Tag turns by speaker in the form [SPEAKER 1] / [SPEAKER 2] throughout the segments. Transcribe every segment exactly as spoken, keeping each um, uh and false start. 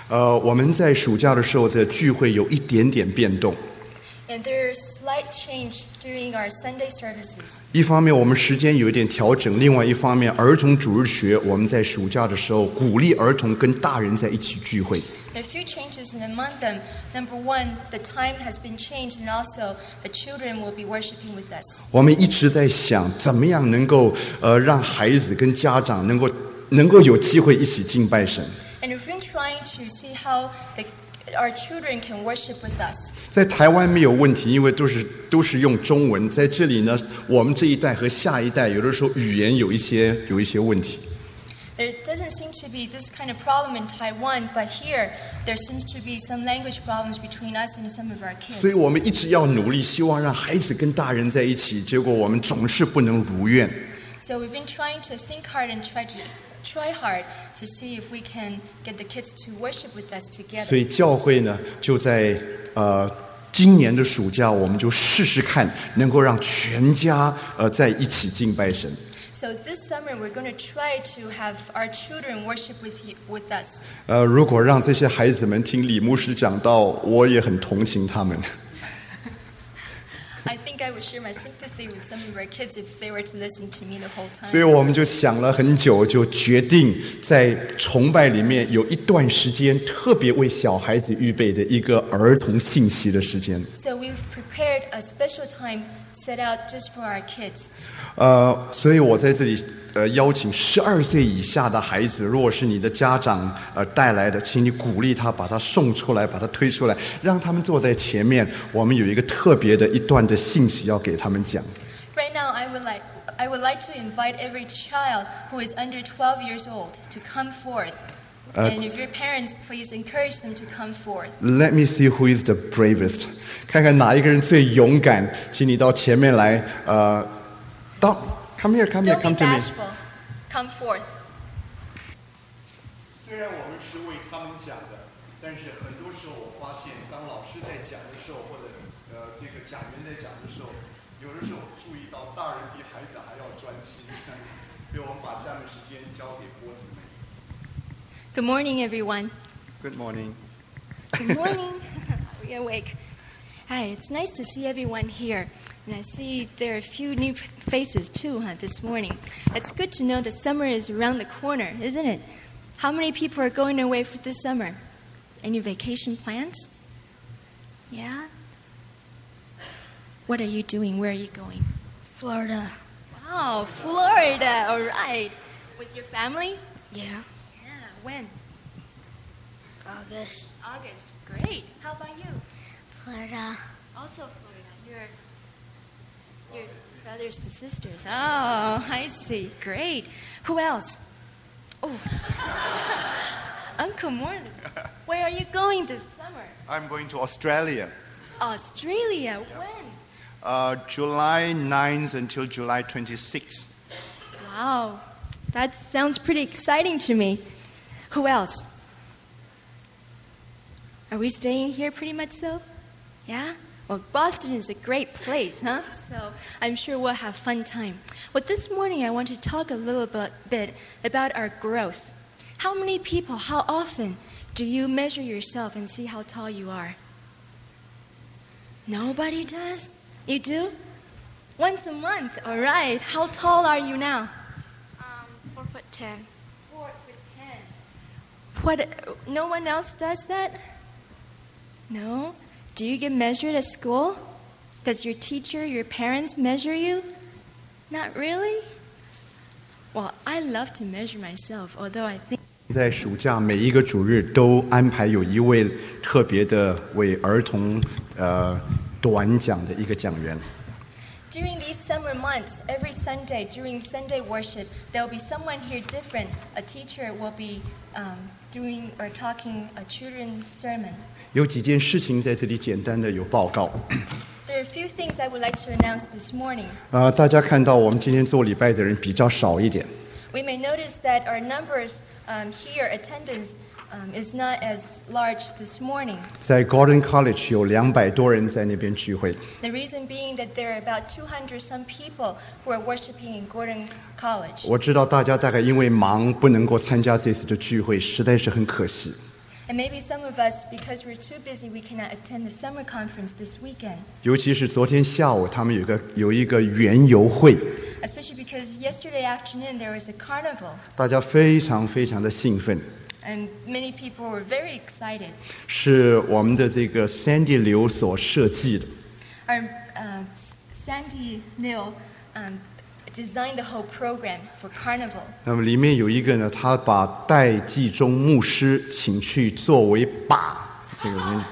[SPEAKER 1] 呃，我们在暑假的时候的聚会有一点点变动。
[SPEAKER 2] And there's slight change during our Sunday services.
[SPEAKER 1] 一方面我们时间有一点调整，另外一方面儿童主日学我们在暑假的时候鼓励儿童跟大人在一起聚会。
[SPEAKER 2] There are a few changes in among them. Number one, the time has been changed, and also the children will be worshiping with us.
[SPEAKER 1] 我们一直在想，怎么样能够呃让孩子跟家长能够能够有机会一起敬拜神。
[SPEAKER 2] And we've been trying to see how the, our children can worship with us.
[SPEAKER 1] 在台湾没有问题，因为都是都是用中文。在这里呢，我们这一代和下一代有的时候语言有一些有一些问题。
[SPEAKER 2] There doesn't seem to be this kind of problem in Taiwan, but here there seems to be some language problems between us and some of our kids.
[SPEAKER 1] 所以我们一直要努力，希望让孩子跟大人在一起，结果我们总是不能如愿。
[SPEAKER 2] So we've been trying to think hard and try to try hard to see if we can get the kids to worship with us together.
[SPEAKER 1] 所以教会呢，就在呃今年的暑假，我们就试试看，能够让全家呃在一起敬拜神。
[SPEAKER 2] So this summer we're going to try to have our children worship with you, with us.
[SPEAKER 1] 呃，如果让这些孩子们听李牧师讲道，我也很同情他们。
[SPEAKER 2] I think I would share my sympathy with some of our kids if they were to listen to me the whole time.
[SPEAKER 1] 所以我们就想了很久，就决定在崇拜里面有一段时间特别为小孩子预备的一个儿童信息的时间。
[SPEAKER 2] So we've prepared a special time set out just for our kids.
[SPEAKER 1] 呃，所以我在这里呃邀请十二岁以下的孩子，如果是你的家长呃带来的，请你鼓励他，把他送出来，把他推出来，让他们坐在前面。我们有一个特别的一段的信息要给他们讲。
[SPEAKER 2] Right now, I would like I would like to invite every child who is under twelve years old to come forth. And if your parents, please encourage them to come forth.
[SPEAKER 1] Let me see who is the bravest. 看看哪一个人最勇敢，请你到前面来。呃，到 come here, come here,
[SPEAKER 2] Don't be
[SPEAKER 1] come to me.
[SPEAKER 2] bashful. Come forth.
[SPEAKER 1] 虽然我们是为他们讲的，但是很多时候我发现，当老师在讲的时候，或者呃这个讲员在讲的时候，有的时候注意到大人比孩子还要专心。所以我们把下面时间交给郭子梅。
[SPEAKER 2] Good morning, everyone.
[SPEAKER 1] Good morning.
[SPEAKER 2] Good morning. Are we awake? Hi, it's nice to see everyone here. And I see there are a few new faces too huh, this morning. It's good to know that summer is around the corner, isn't it? How many people are going away for this summer? Any vacation plans? Yeah? What are you doing? Where are you going?
[SPEAKER 3] Florida.
[SPEAKER 2] Wow, Florida. All right. With your family?
[SPEAKER 3] Yeah.
[SPEAKER 2] Yeah. When?
[SPEAKER 3] August.
[SPEAKER 2] August. Great. How about you?
[SPEAKER 3] Florida.
[SPEAKER 2] Also Florida. You're your brothers and sisters. Oh, I see. Great. Who else? Oh. Uncle Morton. Where are you going this summer?
[SPEAKER 1] I'm going to Australia.
[SPEAKER 2] Australia. When?
[SPEAKER 1] Uh, July ninth until July twenty-sixth.
[SPEAKER 2] Wow. That sounds pretty exciting to me. Who else? Are we staying here pretty much so? Yeah? Well, Boston is a great place, huh? So I'm sure we'll have fun time. Well, this morning I want to talk a little bit, bit about our growth. How many people, how often do you measure yourself and see how tall you are? Nobody does? You do? Once a month, all right. How tall are you now?
[SPEAKER 3] Um, four foot ten.
[SPEAKER 2] Four foot ten. What, no one else does that? No? Do you get measured at school? Does your teacher, your parents measure you? Not really? Well, I love to measure myself, although I think...
[SPEAKER 1] 在暑假每一个主日都安排有一位特别的为儿童呃短讲的一个讲员。
[SPEAKER 2] During these summer months, every Sunday, during Sunday worship, there will be someone here different. A teacher will be um, doing or talking a children's sermon.
[SPEAKER 1] 有几件事情在这里简单的有报告。
[SPEAKER 2] There are a few things I would like to announce this morning.
[SPEAKER 1] 呃，大家看到我们今天做礼拜的人比较少一点。
[SPEAKER 2] We may notice that our numbers um, here, attendance, um, is not as large this morning.
[SPEAKER 1] 在 Gordon College 有两百多人在那边聚会。
[SPEAKER 2] The reason being that there are about two hundred some people who are worshiping in Gordon College.
[SPEAKER 1] 我知道大家大概因为忙不能够参加这次的聚会，实在是很可惜。
[SPEAKER 2] And maybe some of us, because we're too busy, we cannot attend the summer conference this weekend.
[SPEAKER 1] 尤其是昨天下午，他们有个有一个园游会，
[SPEAKER 2] Especially because yesterday afternoon there was a carnival,
[SPEAKER 1] 大家非常非常的兴奋，
[SPEAKER 2] and many people were very excited.
[SPEAKER 1] 是我们的这个 Sandy 刘所设计的。
[SPEAKER 2] Our uh, Sandy Neil um, designed the whole program for carnival.
[SPEAKER 1] 那么里面有一个呢，他把戴季中牧师请去作为靶，这个人啊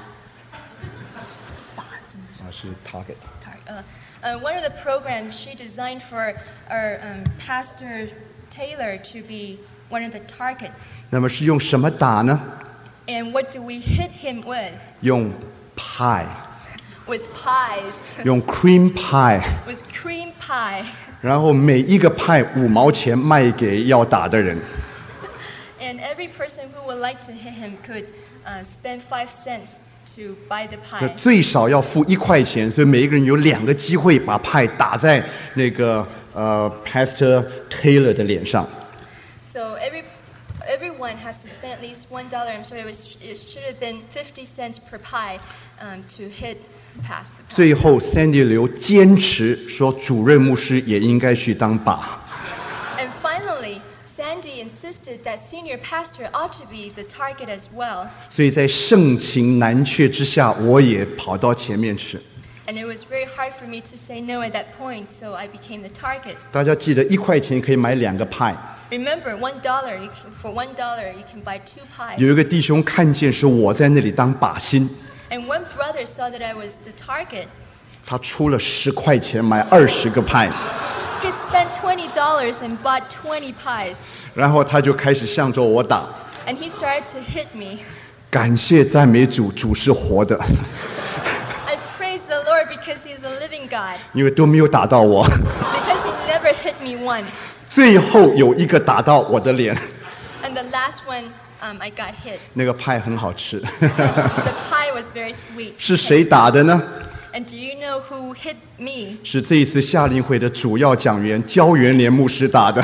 [SPEAKER 1] 是 target。
[SPEAKER 2] Uh, uh, one of the programs she designed for our um, Pastor Taylor to be one of the targets.
[SPEAKER 1] 那么是用什么打呢？
[SPEAKER 2] And what do we hit him with?
[SPEAKER 1] 用 pie，
[SPEAKER 2] With pies,
[SPEAKER 1] 用 cream pie，
[SPEAKER 2] with cream pie.
[SPEAKER 1] 然后每一个派五毛钱卖给要打的人。
[SPEAKER 2] And every person who would like to hit him could uh, spend five cents to buy the
[SPEAKER 1] 那
[SPEAKER 2] pie.
[SPEAKER 1] 最少要付一块钱，所以每一个人有两个机会把派打在那个呃 Pastor Taylor 的脸上。
[SPEAKER 2] So every everyone has to spend at least one dollar. I'm sorry, it was it should have been fifty cents per pie um, to hit past the pie.
[SPEAKER 1] 最后 Sandy 刘坚持说，主任牧师也应该去当靶。
[SPEAKER 2] And finally, Sandy insisted that senior pastor ought to be the target as well.
[SPEAKER 1] 所以在盛情难却之下，我也跑到前面去。
[SPEAKER 2] And it was very hard for me to say no at that point, so I became the target.
[SPEAKER 1] 大家记得一块钱可以买两个派。
[SPEAKER 2] Remember, one dollar you can, for one dollar you can buy two pies.
[SPEAKER 1] 有一个弟兄看见是我在那里当靶心，
[SPEAKER 2] And one brother saw that I was the target.
[SPEAKER 1] 他出了十块钱买二十个派，
[SPEAKER 2] He spent twenty dollars and bought twenty pies.
[SPEAKER 1] 然后他就开始向着我打。
[SPEAKER 2] And he started to hit me.
[SPEAKER 1] 感谢赞美主，主是活的，
[SPEAKER 2] I praise the Lord because He's a living God.
[SPEAKER 1] 因为都没有打到我。
[SPEAKER 2] Because He never hit me once.
[SPEAKER 1] 最后有一个打到我的脸，
[SPEAKER 2] And the last one, um, I got hit.
[SPEAKER 1] 那个派很好吃。
[SPEAKER 2] The pie was very sweet.
[SPEAKER 1] 是谁打的呢？
[SPEAKER 2] And do you know who hit me?
[SPEAKER 1] 是这一次夏令会的主要讲员焦元连牧师打的。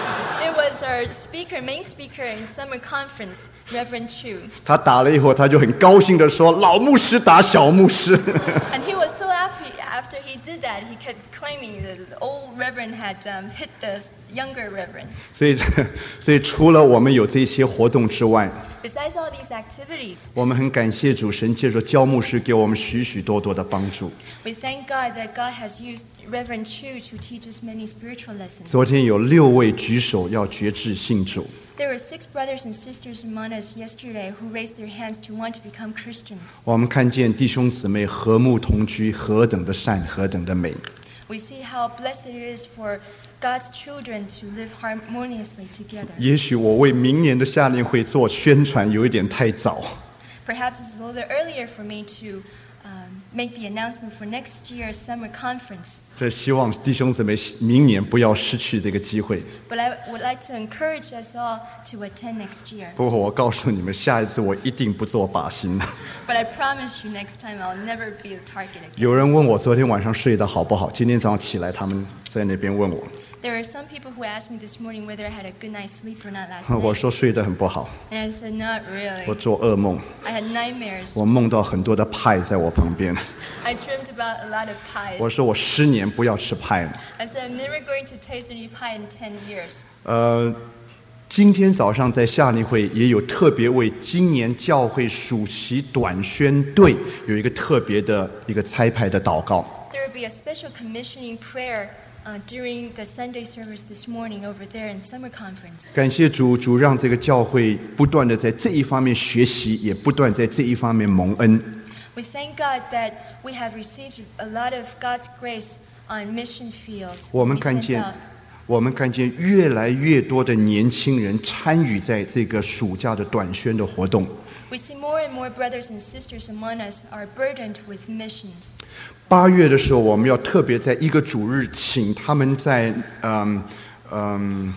[SPEAKER 2] It was our speaker, main speaker in summer conference, Reverend Chu.
[SPEAKER 1] 他打了以后，他就很高兴地说：“老牧师打小牧师。”
[SPEAKER 2] And he was so happy after he did that, he kept claiming that the old reverend had um, hit the younger reverend.
[SPEAKER 1] 所以，所以除了我们有这些活动之外，
[SPEAKER 2] Besides all these activities,
[SPEAKER 1] 我们很感谢主神借着焦牧师给我们许许多多的帮助。
[SPEAKER 2] we thank God that God has used Reverend Chu to teach us many spiritual lessons.
[SPEAKER 1] 昨天有六位举手要决志信主，
[SPEAKER 2] There were six brothers and sisters among us yesterday who raised their hands to want to become Christians.
[SPEAKER 1] 我们看见弟兄姊妹和睦同居，何等的善，何等的美。
[SPEAKER 2] We see how blessed it is for God's children to live harmoniously together.
[SPEAKER 1] 也许我为明年的夏令会做宣传有一点太早，
[SPEAKER 2] Perhaps it's a little bit earlier for me to um, make the announcement for next year's summer conference.
[SPEAKER 1] 这希望弟兄姊妹明年不要失去这个机会。
[SPEAKER 2] But I would like to encourage us all to attend next year.
[SPEAKER 1] 不过我告诉你们，下一次我一定不做靶心。
[SPEAKER 2] But I promise you next time I'll never be the target again.
[SPEAKER 1] 有人问我昨天晚上睡得好不好，今天早上起来他们在那边问我，
[SPEAKER 2] There are some people who asked me this morning whether I had a good night's sleep or not last
[SPEAKER 1] 我
[SPEAKER 2] night.
[SPEAKER 1] 说睡得很不好，
[SPEAKER 2] And I said, not
[SPEAKER 1] 我
[SPEAKER 2] really.
[SPEAKER 1] 做噩梦，
[SPEAKER 2] I had nightmares.
[SPEAKER 1] 我梦到很多的派在我旁边。
[SPEAKER 2] I dreamed about a lot of pies.
[SPEAKER 1] 我说我十年不要吃派了。
[SPEAKER 2] I said, I'm never going to taste any pie in ten years.
[SPEAKER 1] 呃，今天早上在夏令会也有特别为今年教会暑期短宣队有一个特别的一个差派的祷告。
[SPEAKER 2] There will be a special commissioning prayer uh, during the Sunday service this morning over there in summer conference.
[SPEAKER 1] 感谢主，主让这个教会不断的在这一方面学习，也不断在这一方面蒙恩。
[SPEAKER 2] We thank God that we have received a lot of God's grace on mission fields.
[SPEAKER 1] 我们
[SPEAKER 2] We
[SPEAKER 1] 看
[SPEAKER 2] sent
[SPEAKER 1] 见
[SPEAKER 2] out.，
[SPEAKER 1] 我们看见越来越多的年轻人参与在这个暑假的短宣的活动。
[SPEAKER 2] We see more and more brothers and sisters among us are burdened with missions.
[SPEAKER 1] 八月的时候，我们要特别在一个主日请他们在嗯嗯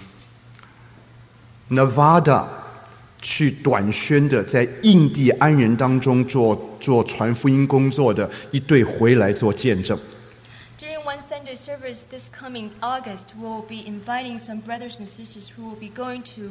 [SPEAKER 1] Nevada 去短宣的，在印第安人当中做做传福音工作的一队回来做见证。
[SPEAKER 2] During one Sunday service this coming August, we'll be inviting some brothers and sisters who will be going to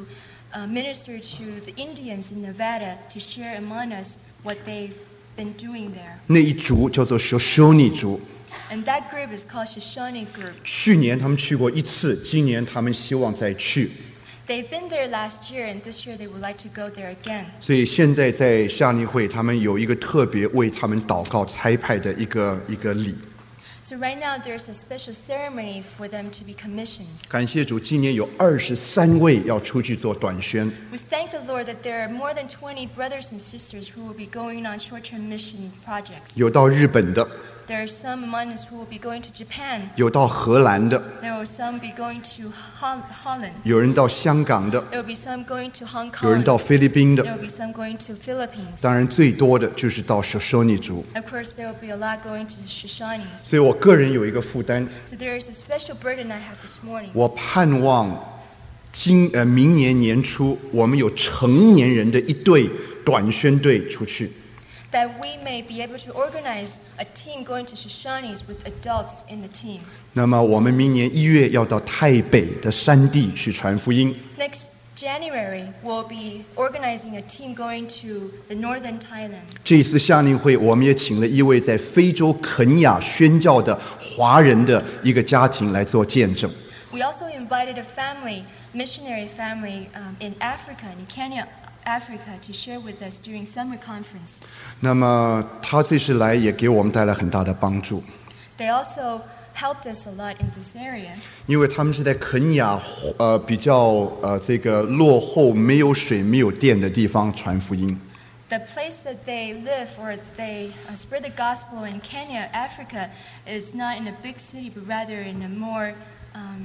[SPEAKER 2] uh, minister to the Indians in Nevada to share among us what they've been doing there.
[SPEAKER 1] 那一族叫做 Shoshone 族。
[SPEAKER 2] And that group is called Shoshone group.
[SPEAKER 1] 去年他们去过一次，今年他们希望再去。
[SPEAKER 2] They've been there last year, and this year they would like to go there again.
[SPEAKER 1] 所以现在在夏令会，他们有一个特别为他们祷告差派的一个一个礼。
[SPEAKER 2] So right now there's a special ceremony for them to be commissioned.
[SPEAKER 1] 感谢主，今年有二十三位要出去做短宣。
[SPEAKER 2] We thank the Lord that there are more than twenty brothers and sisters who will be going on short-term mission projects.
[SPEAKER 1] 有到日本的，
[SPEAKER 2] There are some among us who will be going to Japan.
[SPEAKER 1] 有到荷兰的，
[SPEAKER 2] There will some be going to Hol- Holland.
[SPEAKER 1] 有人到香港的，
[SPEAKER 2] There will be some going to Hong
[SPEAKER 1] 有人
[SPEAKER 2] Kong.
[SPEAKER 1] 到菲律宾
[SPEAKER 2] There
[SPEAKER 1] 的。
[SPEAKER 2] will be some going to Philippines.
[SPEAKER 1] 当然，最多的就是到 Shoshone 族。
[SPEAKER 2] Of course, there will be a lot going to the Shoshanes.
[SPEAKER 1] 所以我个人有一个负担，
[SPEAKER 2] So there is a special burden I have this morning.
[SPEAKER 1] 我盼望今呃明年年初，我们有成年人的一队短宣队出去。
[SPEAKER 2] That we may be able to organize a team going to Shoshanes with adults in the team.
[SPEAKER 1] 那么我们明年一月要到台北的山地去传福音。
[SPEAKER 2] Next January, we'll be organizing a team going to the northern Thailand.
[SPEAKER 1] 这一次夏令会，我们也请了一位在非洲肯亚宣教的华人的一个家庭来做见证。
[SPEAKER 2] We also invited a family, missionary family um, in Africa, in Kenya, Africa, to share with us during summer conference.
[SPEAKER 1] 那么他这次来也给我们带来很大的帮助，
[SPEAKER 2] They also helped us a lot in this area.
[SPEAKER 1] 因为他们是在肯亚呃比较呃这个落后、没有水、没有电的地方传福音。
[SPEAKER 2] The place that they live or they uh, spread the gospel in Kenya, Africa, is not in a big city, but rather in a more, um,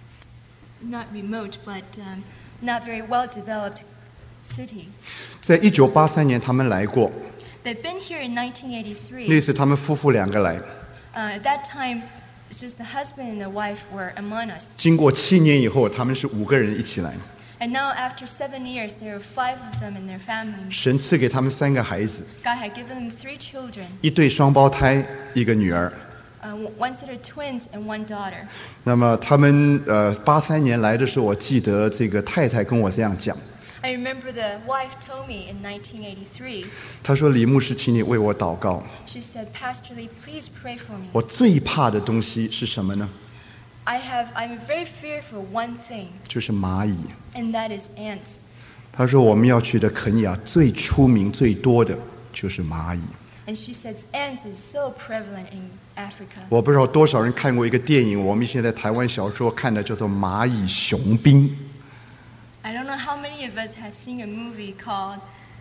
[SPEAKER 2] not remote, but um, not very well-developed city.
[SPEAKER 1] 在一九八三年，他们来过，
[SPEAKER 2] They've been here in nineteen
[SPEAKER 1] 那
[SPEAKER 2] eighty-three.
[SPEAKER 1] 次他们夫妇两个来，
[SPEAKER 2] Uh, at that time, it's just the husband and the wife were among us.
[SPEAKER 1] 经过七年以后，他们是五个人一起来。
[SPEAKER 2] And now, after seven years, there are five of them and their families.
[SPEAKER 1] 神赐给他们三个孩子，
[SPEAKER 2] God had given them three children,
[SPEAKER 1] 一对双胞胎，一个女儿。
[SPEAKER 2] uh, one set of twins and one daughter.
[SPEAKER 1] 那么他们呃八三年来的时候，我记得这个太太跟我这样讲，
[SPEAKER 2] I remember the wife told me in nineteen eighty-three,
[SPEAKER 1] 她说：“李牧师，请你为我祷告。
[SPEAKER 2] she said, Pastor Lee, please pray for me.
[SPEAKER 1] 我最怕的东西是什么呢？
[SPEAKER 2] I have, I'm very fearful one thing,
[SPEAKER 1] 就是蚂蚁。
[SPEAKER 2] and that is ants.
[SPEAKER 1] 她说我们要去的肯亚最出名最多的就是蚂蚁。
[SPEAKER 2] And she says ants is so prevalent in Africa.
[SPEAKER 1] 我不知道多少人看过一个电影，我们以前在台湾小说看的，叫做《蚂蚁雄兵》。
[SPEAKER 2] I don't know how many of us have seen a movie called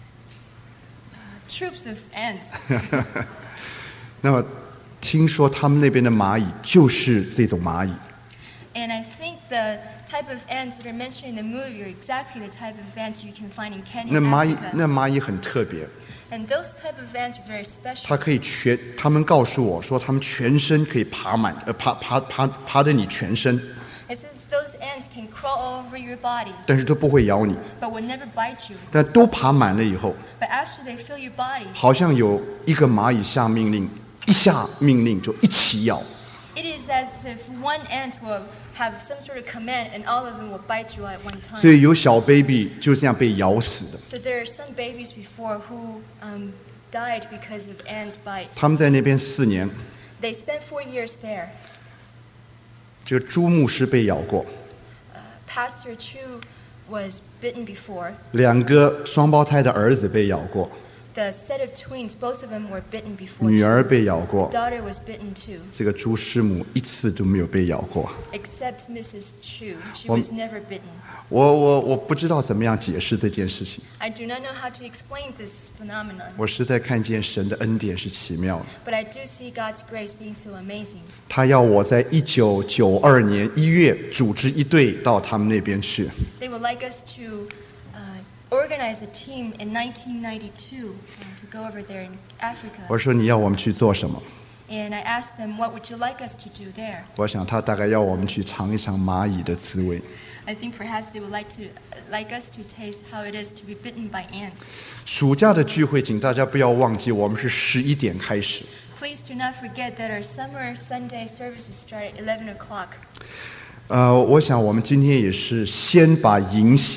[SPEAKER 2] uh, Troops of Ants.
[SPEAKER 1] 那么听说他们那边的蚂蚁就是这种蚂蚁。
[SPEAKER 2] And I think the type of ants that are mentioned in the movie are exactly the type of ants you can find in Kenya,
[SPEAKER 1] 那蚂蚁
[SPEAKER 2] Africa.
[SPEAKER 1] 那蚂蚁很特别，
[SPEAKER 2] And those type of ants are very
[SPEAKER 1] 它
[SPEAKER 2] special.
[SPEAKER 1] 可以全，他们告诉我说，他们全身可以爬满，呃，爬爬爬爬着你全身，
[SPEAKER 2] And so those ants can crawl all over your body,
[SPEAKER 1] 但是都不会咬你。
[SPEAKER 2] but will never bite you.
[SPEAKER 1] 但都爬满了以后，
[SPEAKER 2] But after they fill your body,
[SPEAKER 1] 好像有一个蚂蚁下命令，一下命令就一起咬。
[SPEAKER 2] it is as if one ant will have some sort of command and all of them will bite you at one
[SPEAKER 1] 所
[SPEAKER 2] time.
[SPEAKER 1] 以有小 baby 就这样被咬死的。
[SPEAKER 2] So there are some babies before who um, died because of ant bites.
[SPEAKER 1] 他们在那边四年，
[SPEAKER 2] They spent four years there.
[SPEAKER 1] 这个朱牧师被咬过，
[SPEAKER 2] Uh, Pastor Chu was bitten before.
[SPEAKER 1] 两个双胞胎的儿子被咬过，
[SPEAKER 2] The set of twins, both of them were bitten before.
[SPEAKER 1] 女
[SPEAKER 2] too.
[SPEAKER 1] 儿被咬过，
[SPEAKER 2] Daughter was bitten too,
[SPEAKER 1] 这个朱师母一次都没有被咬过。
[SPEAKER 2] except Missus Chu. She
[SPEAKER 1] Well-
[SPEAKER 2] was never bitten.
[SPEAKER 1] 我我我不知道怎么样解释这件事情，
[SPEAKER 2] I do not know how to explain this phenomenon,
[SPEAKER 1] 我实在看见神的恩典是奇妙的。
[SPEAKER 2] but I do see God's grace being so amazing.
[SPEAKER 1] 他要我在一九九二年一月组织一队到他们那边去。
[SPEAKER 2] They would like us to uh, organize a team in nineteen ninety-two uh, to go over there in Africa.
[SPEAKER 1] 我说你要我们去做什么？
[SPEAKER 2] And I asked them, what would you like us to do there?
[SPEAKER 1] 我想他大概要我们去尝一尝蚂蚁的滋味。
[SPEAKER 2] I think perhaps they would like to like us to taste how it is to be bitten by ants.
[SPEAKER 1] 暑假的聚会，请大家不要忘记，我们是十一点开始。
[SPEAKER 2] Please do not forget that our summer Sunday services start at eleven o'clock.
[SPEAKER 1] 呃，我想我们今天也是先把迎新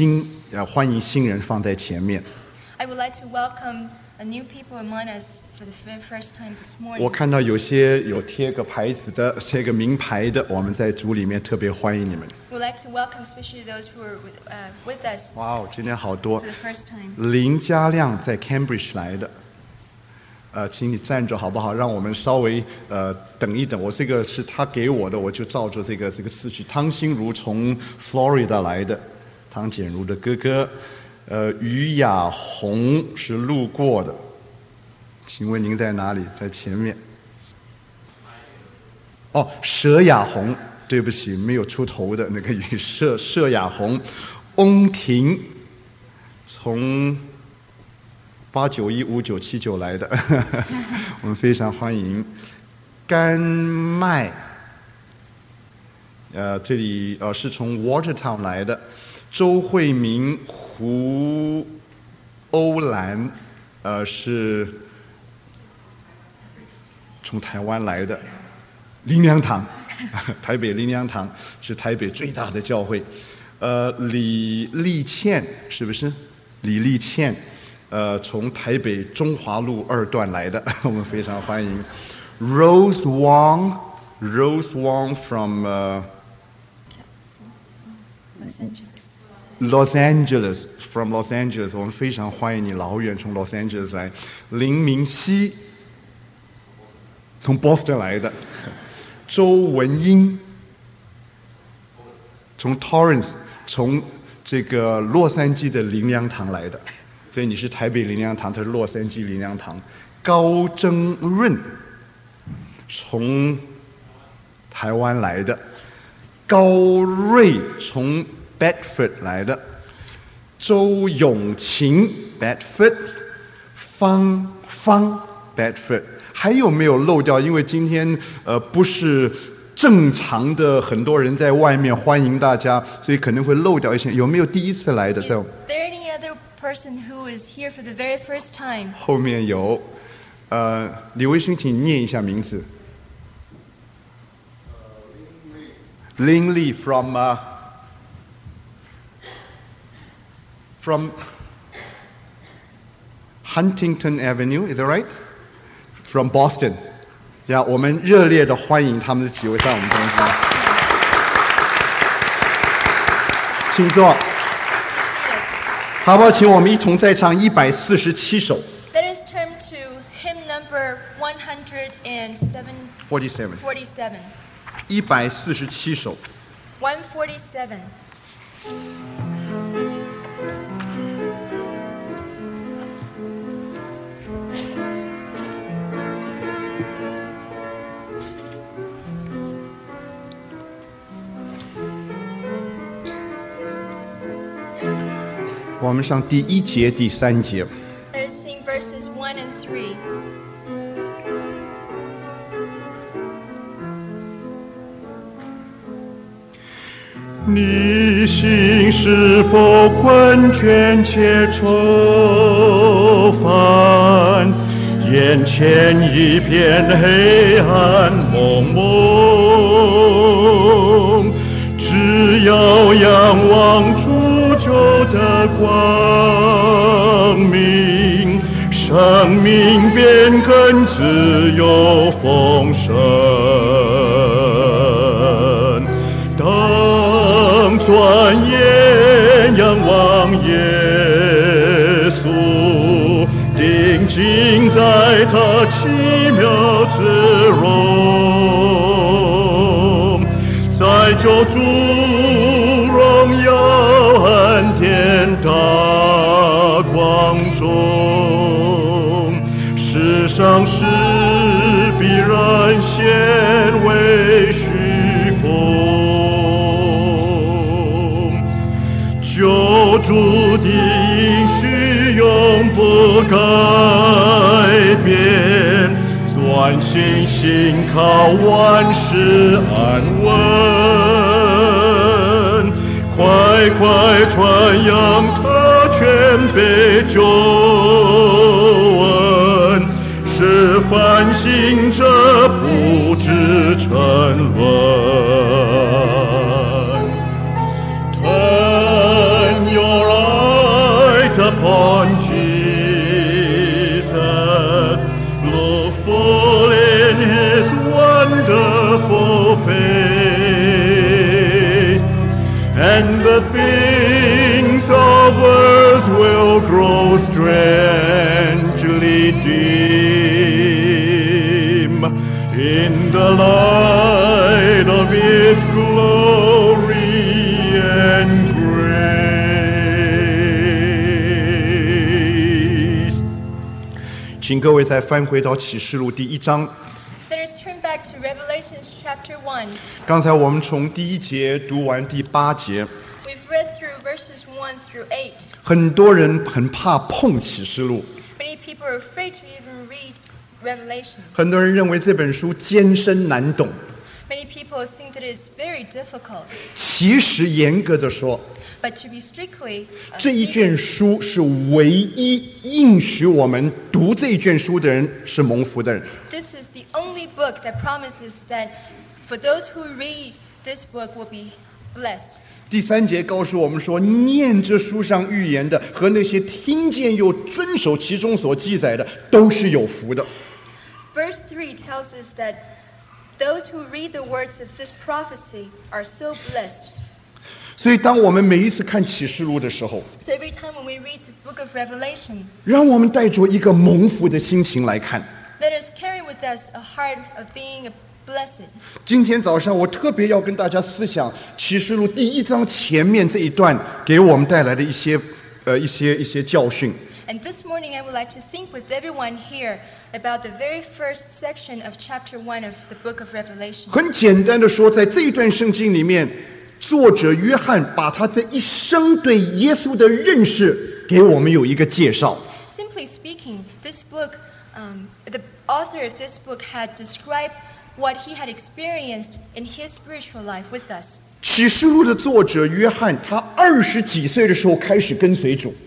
[SPEAKER 1] 呃欢迎新人放在前面。
[SPEAKER 2] I would like to welcome a new people among us for the very first time this
[SPEAKER 1] 我
[SPEAKER 2] morning.
[SPEAKER 1] 看到有些有贴个牌子的、贴个名牌的，我们在组里面特别欢迎你们。
[SPEAKER 2] We would like to welcome especially those who are with, uh, with us
[SPEAKER 1] 哇哦，今天好多
[SPEAKER 2] for。the first time.
[SPEAKER 1] 林家亮在 Cambridge 来的，呃，请你站着好不好？让我们稍微呃等一等。我这个是他给我的，我就照着这个这个次序。汤心如从 Florida 来的，汤简如的哥哥，呃，于雅红是路过的。请问您在哪里？在前面。哦，佘雅红，对不起，没有出头的那个语佘佘雅红，翁婷从八九一五九七九来的，我们非常欢迎。甘麦，呃，这里呃是从 Watertown 来的，周慧明、胡欧兰，呃是从台湾来的。林良堂，台北林良堂是台北最大的教会。呃，李丽倩是不是？李丽倩，呃，从台北中华路二段来的，我们非常欢迎。Rose Wong，Rose Wong from、uh,
[SPEAKER 2] Los Angeles.
[SPEAKER 1] Los Angeles from Los Angeles， 我们非常欢迎你老远从 Los Angeles 来。林明熙从 Boston 来的。周文英从 Torrance， 从这个洛杉矶的林良堂来的，所以你是台北林良堂，他是洛杉矶林良堂。高征润从台湾来的，高瑞从 Bedford 来的，周永晴 Bedford， 方方 Bedford。还有没有漏掉？因为今天呃不是正常的，很多人在外面欢迎大家，所以可能会漏掉一些。有没有第一次来的？
[SPEAKER 2] Is
[SPEAKER 1] 在
[SPEAKER 2] there any other person who is here for the very first time?
[SPEAKER 1] 后面有，呃，李维勋，请念一下名字。Lin Lee from、uh, from Huntington Avenue, is that right? From Boston， 呀，我们热烈的欢迎他们的几位在我们中间，请坐。
[SPEAKER 2] Please be seated.
[SPEAKER 1] 好不好？请我们一同再唱一百四十七首。
[SPEAKER 2] Let us turn to hymn number one hundred
[SPEAKER 1] Forty-seven，
[SPEAKER 2] forty-seven.
[SPEAKER 1] 一百四十七首。
[SPEAKER 2] one forty-seven.
[SPEAKER 1] 我们上第一节、第三节。
[SPEAKER 2] Let us sing verses one and three.
[SPEAKER 4] 你心是否困倦且愁烦？眼前一片黑暗蒙蒙，只要仰望主救的光明，生命便更自由丰盛。当转眼仰望耶稣，定睛在他奇妙慈容，在救主荣耀恩典大光中，世上事必然显为虚空。救主的应许永不改变，专心信靠万事安稳，快快传扬他全备救恩，使凡行者不知沉沦。Turn your eyes on Jesus. Look full in his wonderful face, and the things of earth will grow strangely dim in the light of his glory and grace.
[SPEAKER 1] 请各位再翻回到启示录第一章。
[SPEAKER 2] Let us turn back to Revelation chapter one.
[SPEAKER 1] 刚才我们从第一节读完第八节，
[SPEAKER 2] We've read through verses one through eight.
[SPEAKER 1] 很多人很怕碰启示录，
[SPEAKER 2] Many people are afraid to even read Revelation.
[SPEAKER 1] 很多人认为这本书艰深难懂。
[SPEAKER 2] Many people think that it's very difficult.
[SPEAKER 1] 其实严格的说，
[SPEAKER 2] But to be strictly uh,
[SPEAKER 1] 这一
[SPEAKER 2] speaking,
[SPEAKER 1] 卷书是唯一应许我们读这一卷书的人是蒙福的人。
[SPEAKER 2] this is the only book that promises that for those who read this book will be blessed.
[SPEAKER 1] 第三节告诉我们说，念这书上预言的和那些听见又遵守其中所记载的，都是有福的。
[SPEAKER 2] Verse three tells us that those who read the words of this prophecy are so blessed.
[SPEAKER 1] 所以，当我们每一次看启示录的时候，
[SPEAKER 2] So every time when we read the book of Revelation,
[SPEAKER 1] 让我们带着一个蒙福的心情来看。
[SPEAKER 2] let us carry with us a heart of being blessed.
[SPEAKER 1] 今天早上，我特别要跟大家思想启示录第一章前面这一段给我们带来的一些呃一些一些教训。
[SPEAKER 2] And this morning I would like to think with everyone here about the very first section of chapter one of the book of Revelation.
[SPEAKER 1] 很简单的说，在这一段圣经里面，作者约翰把他这一生对耶稣的认识给我们有一个介绍。
[SPEAKER 2] Simply speaking, this book, um, the author of this book had described what he had experienced in his spiritual life with us.
[SPEAKER 1] 启示录的作者约翰，他二十几岁的时候开始跟随主，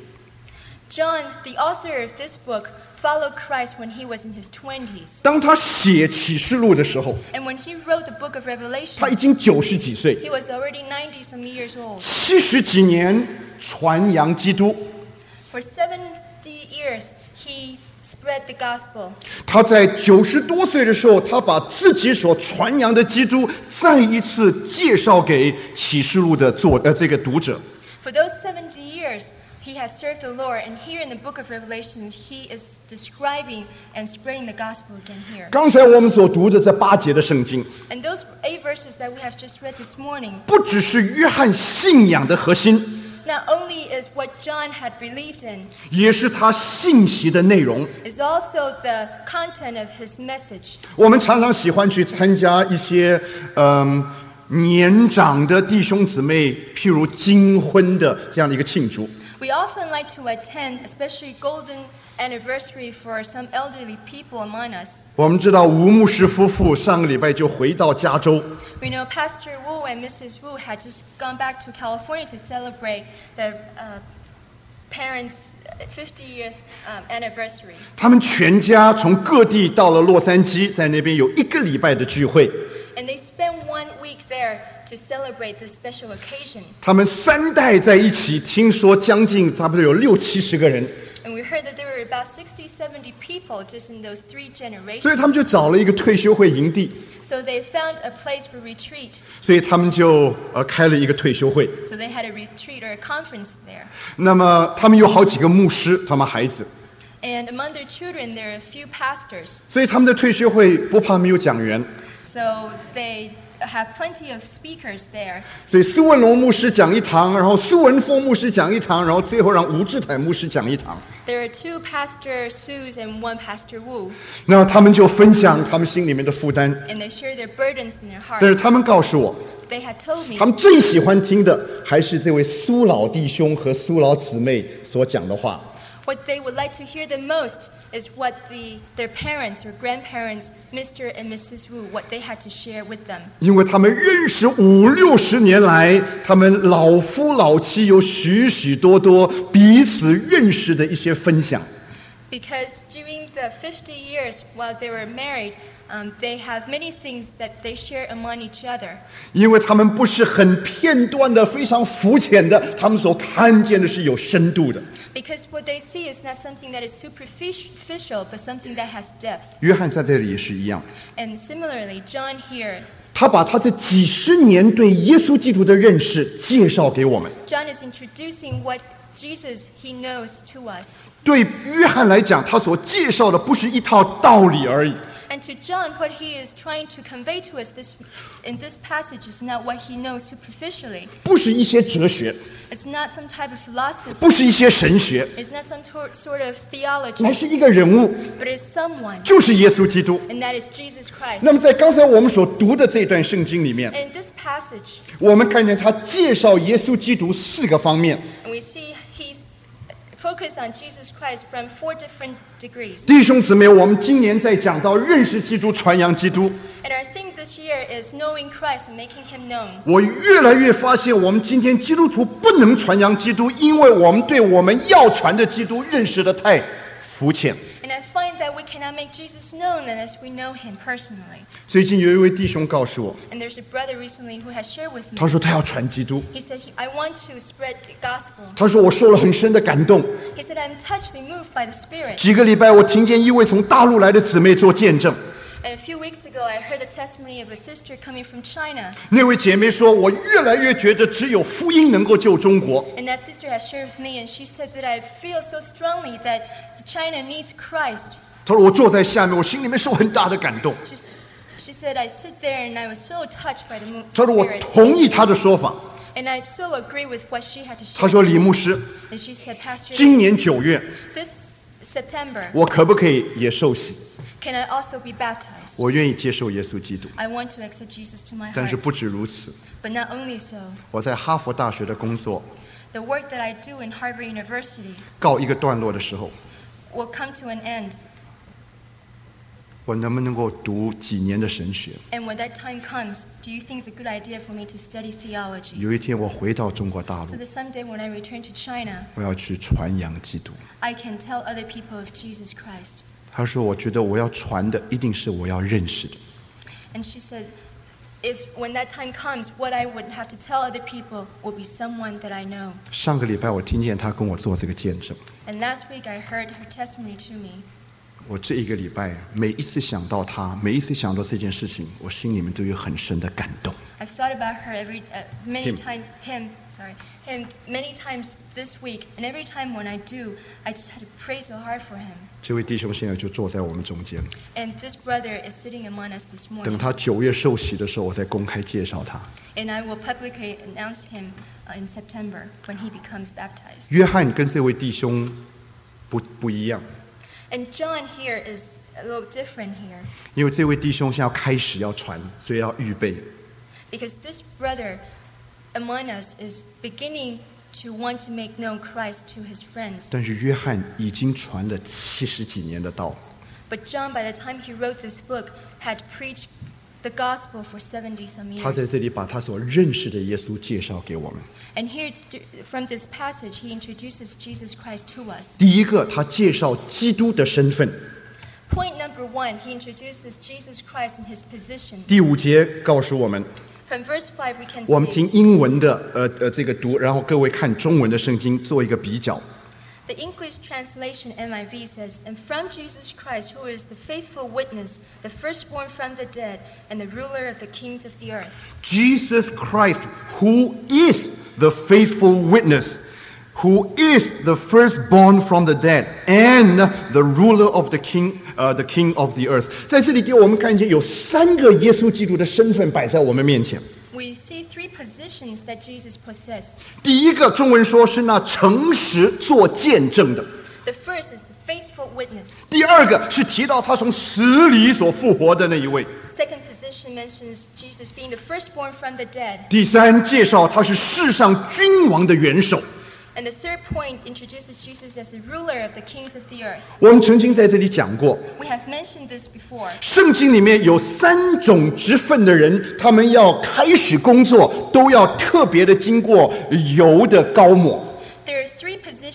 [SPEAKER 2] John, the author of this book, followed Christ when he was in his twenties.
[SPEAKER 1] 当他写启示录的时候，
[SPEAKER 2] And when he wrote the book of
[SPEAKER 1] 他已
[SPEAKER 2] Revelation,
[SPEAKER 1] 经九十几岁，
[SPEAKER 2] he was already ninety some years old.
[SPEAKER 1] 七十几年传扬基督。
[SPEAKER 2] For seventy years, he spread the gospel.
[SPEAKER 1] 他在九十多岁的时候，他把自己所传扬的基督再一次介绍给启示录的作呃这个读者。
[SPEAKER 2] For those seventy years, he had served the Lord, and here in the book of Revelation, he is describing and spreading the gospel again here.
[SPEAKER 1] 刚才我们所读的这八节的圣经，
[SPEAKER 2] And those eight verses that we have just read this morning,
[SPEAKER 1] 不只是约翰信仰的核心，
[SPEAKER 2] not only is what John had believed in,
[SPEAKER 1] 也是他信息的内容。
[SPEAKER 2] is also the content of his message.
[SPEAKER 1] 我们常常喜欢去参加一些嗯、年长的弟兄姊妹，譬如金婚的这样的一个庆祝。
[SPEAKER 2] We often like to attend, especially golden anniversary for some elderly people among us.
[SPEAKER 1] 我们知道吴牧师夫妇上个礼拜就回到加州，
[SPEAKER 2] We know Pastor Wu and Missus Wu had just gone back to California to celebrate their uh, parents' fiftieth um, anniversary.
[SPEAKER 1] 他们全家从各地到了洛杉矶，在那边有一个礼拜的聚会。
[SPEAKER 2] And they spent one week there to celebrate this special occasion.
[SPEAKER 1] 他们三代在一起，听说将近差不多有六七十个人，
[SPEAKER 2] And we heard that there were about sixty, seventy people just in those three
[SPEAKER 1] 所以
[SPEAKER 2] generations.
[SPEAKER 1] 他们就找了一个退休会营地，
[SPEAKER 2] So they found a place for retreat.
[SPEAKER 1] 所以他们就呃开了一个退休会。
[SPEAKER 2] So they had a retreat or a conference there.
[SPEAKER 1] 那么他们有好几个牧师，他们孩子，
[SPEAKER 2] And among their children, there are a few pastors.
[SPEAKER 1] 所以他们的退休会不怕没有讲员，
[SPEAKER 2] So they have plenty of speakers there.
[SPEAKER 1] 所以苏文龙牧师讲一堂，然后苏文峰牧师讲一堂，然后最后让吴志凯牧师讲一堂。
[SPEAKER 2] There are two Pastor Su's and one Pastor Wu,
[SPEAKER 1] 那他们就分享他们心里面的负担，
[SPEAKER 2] and they share their burdens in their
[SPEAKER 1] 但是
[SPEAKER 2] hearts.
[SPEAKER 1] 他们告诉我，
[SPEAKER 2] They had told me
[SPEAKER 1] 他们最喜欢听的还是这位苏老弟兄和苏老姊妹所讲的话。
[SPEAKER 2] what they would like to hear the most is what the, their parents or grandparents, Mister and Missus Wu, what they had to share with them.
[SPEAKER 1] 因为他们认识五六十年来，他们老夫老妻有许许多多彼此认识的一些分享。
[SPEAKER 2] Because during the fifty years while they were married, um, they have many things that they share among each other.
[SPEAKER 1] 因为他们不是很片段的、非常肤浅的，他们所看见的是有深度的。
[SPEAKER 2] Because what they see is not something that is superficial, but something that has depth.
[SPEAKER 1] 约翰在这里也是一样，
[SPEAKER 2] And similarly, John here,
[SPEAKER 1] 他把他这几十年对耶稣基督的认识介绍给我们。
[SPEAKER 2] John is introducing what Jesus he knows to us.
[SPEAKER 1] 对约翰来讲，他所介绍的不是一套道理而已，
[SPEAKER 2] And to John, what he is trying to convey to us this, in this passage is not what he knows superficially.
[SPEAKER 1] 不是一些哲学，
[SPEAKER 2] It's not some type of philosophy.
[SPEAKER 1] 不是一些神学，
[SPEAKER 2] It's not some tor- sort of theology.
[SPEAKER 1] 乃是一个人物，
[SPEAKER 2] But it's someone,
[SPEAKER 1] 就是耶稣基督。
[SPEAKER 2] and that is Jesus Christ.
[SPEAKER 1] 那么在刚才我们所读的这段圣经里面，
[SPEAKER 2] In this passage,
[SPEAKER 1] 我们看见他介绍耶稣基督四个方面。
[SPEAKER 2] and we see he's focused on Jesus Christ from four different degrees.
[SPEAKER 1] 弟兄姊妹，我们今年在讲到认识基督、传扬基督，
[SPEAKER 2] And our theme this year is knowing Christ and making him known.
[SPEAKER 1] 我越来越发现，我们今天基督徒不能传扬基督，因为我们对我们要传的基督认识的太肤浅。
[SPEAKER 2] And I find that we cannot make Jesus known unless we know him personally.
[SPEAKER 1] 最近有一位弟兄告诉我，
[SPEAKER 2] And there's a brother recently who has shared with
[SPEAKER 1] 他
[SPEAKER 2] me.
[SPEAKER 1] 说他要传基督，
[SPEAKER 2] He said, he, I want to spread the gospel.
[SPEAKER 1] 他说我受了很深的感动。
[SPEAKER 2] He said, I'm touched and moved by the Spirit.
[SPEAKER 1] 几个礼拜，我听见一位从大陆来的姊妹做见证，
[SPEAKER 2] And a few weeks ago, I heard the testimony of a sister coming from China.
[SPEAKER 1] 那位姐妹说，我越来越觉得只有福音能够救中国。
[SPEAKER 2] And that sister has shared with me, and she said that I feel so strongly that China needs Christ.
[SPEAKER 1] 他说我坐在下面，我心里面受很大的感动。
[SPEAKER 2] She, she said, I sit there and I was so touched by the mo-
[SPEAKER 1] 他说我
[SPEAKER 2] Spirit.
[SPEAKER 1] 同意他的说法。
[SPEAKER 2] And I so agree with what she had to share.
[SPEAKER 1] 他说李牧师，
[SPEAKER 2] And she said, Pastor,
[SPEAKER 1] 今年九月
[SPEAKER 2] this September,
[SPEAKER 1] 我可不可以也受洗？
[SPEAKER 2] can I also be baptized?
[SPEAKER 1] 我愿意接受耶稣基督。
[SPEAKER 2] I want to accept Jesus to my
[SPEAKER 1] 但是
[SPEAKER 2] heart.
[SPEAKER 1] 不止如此，
[SPEAKER 2] But not only so,
[SPEAKER 1] 我在哈佛大学的工作
[SPEAKER 2] the work that I do in Harvard University
[SPEAKER 1] 告一个段落的时候，
[SPEAKER 2] will come to an end.
[SPEAKER 1] 我能不能够读几年的神学？
[SPEAKER 2] And when that time comes, do you think it's a good idea for me to study theology?
[SPEAKER 1] 有一天我回到中国大
[SPEAKER 2] So
[SPEAKER 1] 陆，
[SPEAKER 2] that someday when I return to China,
[SPEAKER 1] 我要去传扬基督。
[SPEAKER 2] I can tell other people of Jesus Christ.
[SPEAKER 1] 他说：“我觉得我要传的一定是我要认识的。
[SPEAKER 2] And she said, if when that time comes, what I would have to tell other people will be someone that I know. ”
[SPEAKER 1] 上个礼拜我听见他跟我做这个见证，
[SPEAKER 2] And last week I heard her testimony to me.
[SPEAKER 1] 我这一个礼拜每一次想到他，每一次想到这件事情，我心里面都有很深的感动。
[SPEAKER 2] I've thought about her every uh, many
[SPEAKER 1] Him.
[SPEAKER 2] times him sorry him many times this week, and every time when I do, I just had to pray so hard for him.
[SPEAKER 1] 这位弟兄现在就坐在我们中间，
[SPEAKER 2] And this brother is sitting among us this
[SPEAKER 1] 等
[SPEAKER 2] morning.
[SPEAKER 1] 他九月受洗的时候，我再公开介绍他。
[SPEAKER 2] And I will publicly announce him uh, in September when he becomes baptized.
[SPEAKER 1] 约翰跟这位弟兄不不一样，
[SPEAKER 2] And John here is a little different here
[SPEAKER 1] 因为这位弟兄现在要开始要传，所以要预备。
[SPEAKER 2] because this brother among us is beginning to want to make known Christ to his friends.
[SPEAKER 1] 但是约翰已经传了七十几年的道，
[SPEAKER 2] But John, by the time he wrote this book, had preached the gospel for seventy some
[SPEAKER 1] 他在
[SPEAKER 2] years.
[SPEAKER 1] 这里把他所认识的耶稣介绍给我们。
[SPEAKER 2] And here, d- from this passage, he introduces Jesus Christ to us.
[SPEAKER 1] 第一个，他介绍基督的身份。
[SPEAKER 2] Point number one, he introduces Jesus Christ and his position.
[SPEAKER 1] 第五节告诉我们，
[SPEAKER 2] From verse five, we can
[SPEAKER 1] 我们
[SPEAKER 2] see
[SPEAKER 1] 听英文的呃呃这个读，然后各位看中文的圣经做一个比较。
[SPEAKER 2] the English translation N I V says, "And from Jesus Christ, who is the faithful witness, the firstborn from the dead, and the ruler of the kings of the earth."
[SPEAKER 1] Jesus Christ, who is the faithful witness, who is the firstborn from the dead, and the ruler of the king, 呃、uh, the king of the earth。在这里给我们看见有三个耶稣基督的身份摆在我们面前。
[SPEAKER 2] We see three positions that Jesus possessed.
[SPEAKER 1] 第一个，中文说是那诚实做见证的；
[SPEAKER 2] The first is the faithful witness.
[SPEAKER 1] 第二个是提到他从死里所复活的那一位；
[SPEAKER 2] Second position mentions Jesus being the firstborn from the dead.
[SPEAKER 1] 第三，介绍他是世上君王的元首。
[SPEAKER 2] And the third point introduces Jesus as the ruler of the kings of the earth.
[SPEAKER 1] 我们曾经在这里讲过，
[SPEAKER 2] We have mentioned this before.
[SPEAKER 1] 圣经里面有三种职分的人，他们要开始工作，都要特别的经过油的高抹。
[SPEAKER 2] There are three positions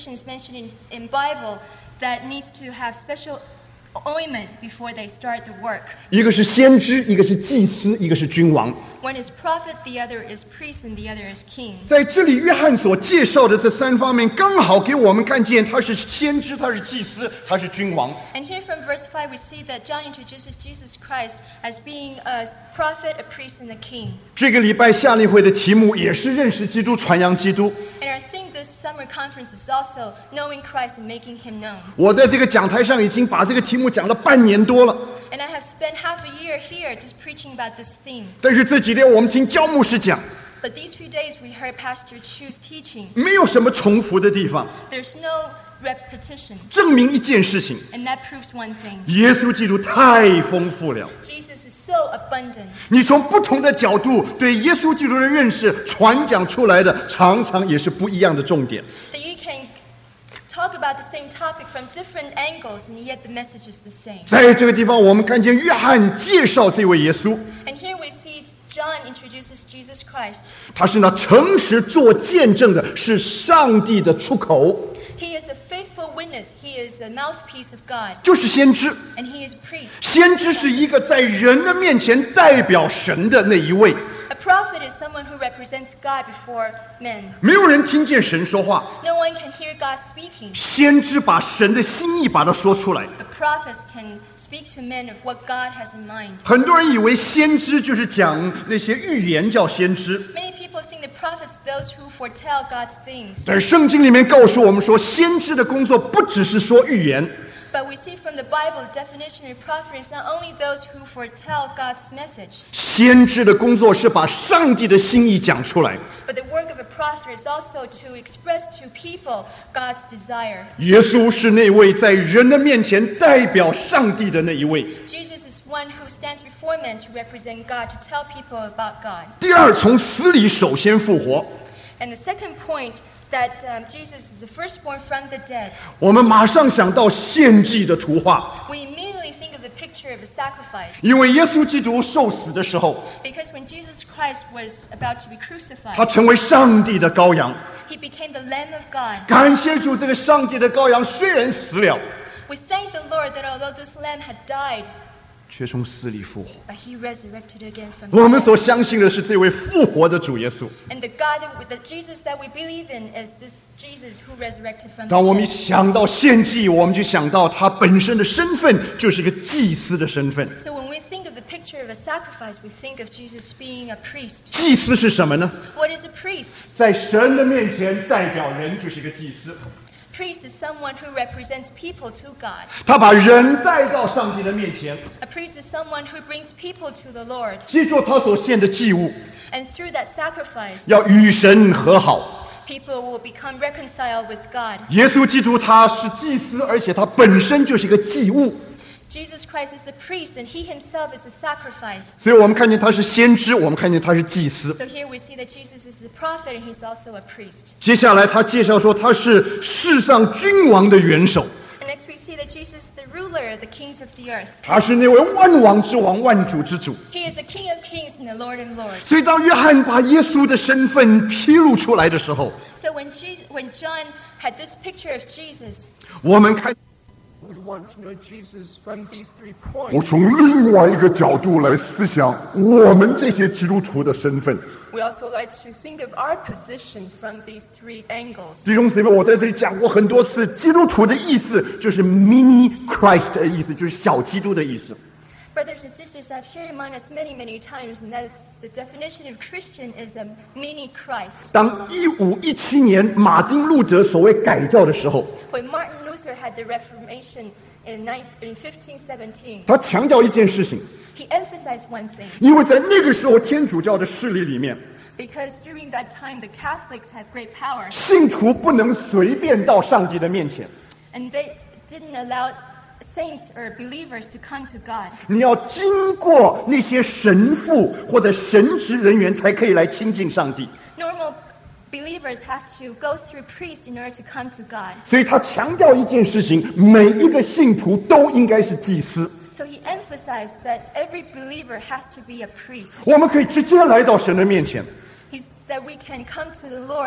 [SPEAKER 2] Christians mentioned in, in Bible that needs to have special ointment before they start the work.
[SPEAKER 1] 一个是先知，一个是祭司，一个是君王。
[SPEAKER 2] One is prophet, the other is priest, and the other is king.
[SPEAKER 1] 在这里，约翰所介绍的这三方面，刚好给我们看见他是先知，他是祭司，他是君王。
[SPEAKER 2] And here from verse five, we see that John introduces Jesus Christ as being a prophet, a priest, and a king.
[SPEAKER 1] 这个礼拜夏令会的题目也是认识基督、传扬基督。
[SPEAKER 2] And I think this summer conference is also knowing Christ and making him known.
[SPEAKER 1] 我在这个讲台上已经把这个题目讲了半年多了，
[SPEAKER 2] And I have spent half a year here just preaching about this theme.
[SPEAKER 1] 但是这几天我们听焦牧师讲，
[SPEAKER 2] But these few days we heard Pastor Chu's teaching.
[SPEAKER 1] 没有什么重复的地方，
[SPEAKER 2] There's no repetition.
[SPEAKER 1] 证明一件事情：
[SPEAKER 2] And that proves one thing.
[SPEAKER 1] 耶稣基督太丰富了。
[SPEAKER 2] Jesus is so abundant.
[SPEAKER 1] 你从不同的角度对耶稣基督的认识传讲出来的，常常也是不一样的重点。
[SPEAKER 2] That you can talk about the same topic from different angles, and yet the message is the same.
[SPEAKER 1] 在这个地方，我们看见约翰介绍这位耶稣，
[SPEAKER 2] And here we see John introduces Jesus Christ.
[SPEAKER 1] 他是那诚实做见证的，是上帝的出口，
[SPEAKER 2] He is a faithful witness. He is a mouthpiece of God.
[SPEAKER 1] 就是先知。
[SPEAKER 2] And he is a priest.
[SPEAKER 1] 先知是一个在人的面前代表神的那一位，
[SPEAKER 2] A prophet is someone who represents God before men.
[SPEAKER 1] 没有人听见神说话，
[SPEAKER 2] No one can hear God speaking.
[SPEAKER 1] 先知把神的心意把它说出来。
[SPEAKER 2] The prophets can speak to men of what God has in mind.
[SPEAKER 1] 很多人以为先知就是讲那些预言叫先知，
[SPEAKER 2] Many people think the prophets are those who foretell God's things.
[SPEAKER 1] 但是圣经里面告诉我们说，先知的工作不只是说预言，
[SPEAKER 2] But we see from the Bible, the definition of prophet is not only those who foretell God's message,
[SPEAKER 1] 先知的工作是把上帝的心意讲出来。
[SPEAKER 2] but the work of a prophet is also to express to people God's desire.
[SPEAKER 1] 耶稣是那位在人的面前代表上帝的那一位。
[SPEAKER 2] Jesus is one who stands before men to represent God, to tell people about God.
[SPEAKER 1] 第二，从死里首先复活。
[SPEAKER 2] And the second point, that um, Jesus is the firstborn from the dead.
[SPEAKER 1] 我们马上想到献祭的图画，
[SPEAKER 2] We immediately think of the picture of a sacrifice.
[SPEAKER 1] 因为耶稣基督受死的时候，
[SPEAKER 2] Because when Jesus Christ was about to be crucified,
[SPEAKER 1] 他成为上帝的羔羊。
[SPEAKER 2] he became the Lamb of God.
[SPEAKER 1] 感谢主，这个上帝的羔羊虽然死了，
[SPEAKER 2] We thank the Lord that although this lamb had died,
[SPEAKER 1] 却从死里复活。
[SPEAKER 2] but he resurrected again from
[SPEAKER 1] 我们
[SPEAKER 2] the
[SPEAKER 1] 所
[SPEAKER 2] dead.
[SPEAKER 1] 相信的是这位复活的主耶稣。
[SPEAKER 2] And the God, that, the Jesus that we believe in is this Jesus who resurrected from
[SPEAKER 1] 当
[SPEAKER 2] the
[SPEAKER 1] 我们一
[SPEAKER 2] dead.
[SPEAKER 1] 想到献祭，我们就想到他本身的身份就是一个祭司的身份。
[SPEAKER 2] So when we think of the picture of a sacrifice, we think of Jesus being a priest.
[SPEAKER 1] 祭司是什么呢？
[SPEAKER 2] What is a priest?
[SPEAKER 1] 在神的面前代表人，就是一个祭司。
[SPEAKER 2] Priest is someone who represents people to God.
[SPEAKER 1] 他把人带到上帝的面前，
[SPEAKER 2] A priest is someone who brings people to the Lord.
[SPEAKER 1] 记住他所献的祭物，
[SPEAKER 2] And through that sacrifice,
[SPEAKER 1] 要与神和好。
[SPEAKER 2] people will become reconciled with God.
[SPEAKER 1] 耶稣基督他是祭司，而且他本身就是一个祭物，
[SPEAKER 2] Jesus Christ is the priest, and he himself is the sacrifice.
[SPEAKER 1] 所以我们看见他是先知，我们看见他是祭司。
[SPEAKER 2] So here we see that Jesus is the prophet, and he's also a priest.
[SPEAKER 1] 接下来他介绍说他是世上君王的元首，
[SPEAKER 2] And next we see that Jesus is the ruler, the kings of the earth.
[SPEAKER 1] 他是那位万王之王、万主之主。
[SPEAKER 2] He is the King of kings and the Lord of lords.
[SPEAKER 1] 所以当约翰把耶稣的身份披露出来的时候，
[SPEAKER 2] So when Jesus, when John had this picture of Jesus,
[SPEAKER 1] 我们看
[SPEAKER 5] would want to know Jesus from these three
[SPEAKER 6] 我
[SPEAKER 5] points.
[SPEAKER 6] 从另外一个角度来思想我们这些基督徒的身份。
[SPEAKER 5] We also like to think of our position from these three angles.
[SPEAKER 1] 弟兄姊妹，我在这里讲过很多次，基督徒的意思就是 mini Christ 的意思，就是小基督的意思。
[SPEAKER 2] brothers and sisters, I've shared among us many, many times, and that's the definition of Christian is a mini Christ.
[SPEAKER 1] 当一五一七年马丁路德所谓改教的时候，
[SPEAKER 2] When Martin Luther had the Reformation in, nine, in fifteen seventeen,
[SPEAKER 1] 他强调一件事情，
[SPEAKER 2] he emphasized one thing.
[SPEAKER 1] 因为在那个时候天主教的势力里面，
[SPEAKER 2] Because during that time, the Catholics had great power,
[SPEAKER 1] 信徒不能随便到上帝的面前，
[SPEAKER 2] and they didn't allow saints or believers to come to God.
[SPEAKER 1] 你要经过那些神父或者神职人员才可以来亲近上帝。
[SPEAKER 2] Normal believers have to go through priests in order to come to God.
[SPEAKER 1] 所以他强调一件事情：每一个信徒都应该是祭司。
[SPEAKER 2] So he emphasized that every believer has to be a priest.
[SPEAKER 1] 我们可以直接来到神的面前，
[SPEAKER 2] He's, that we can come to the Lord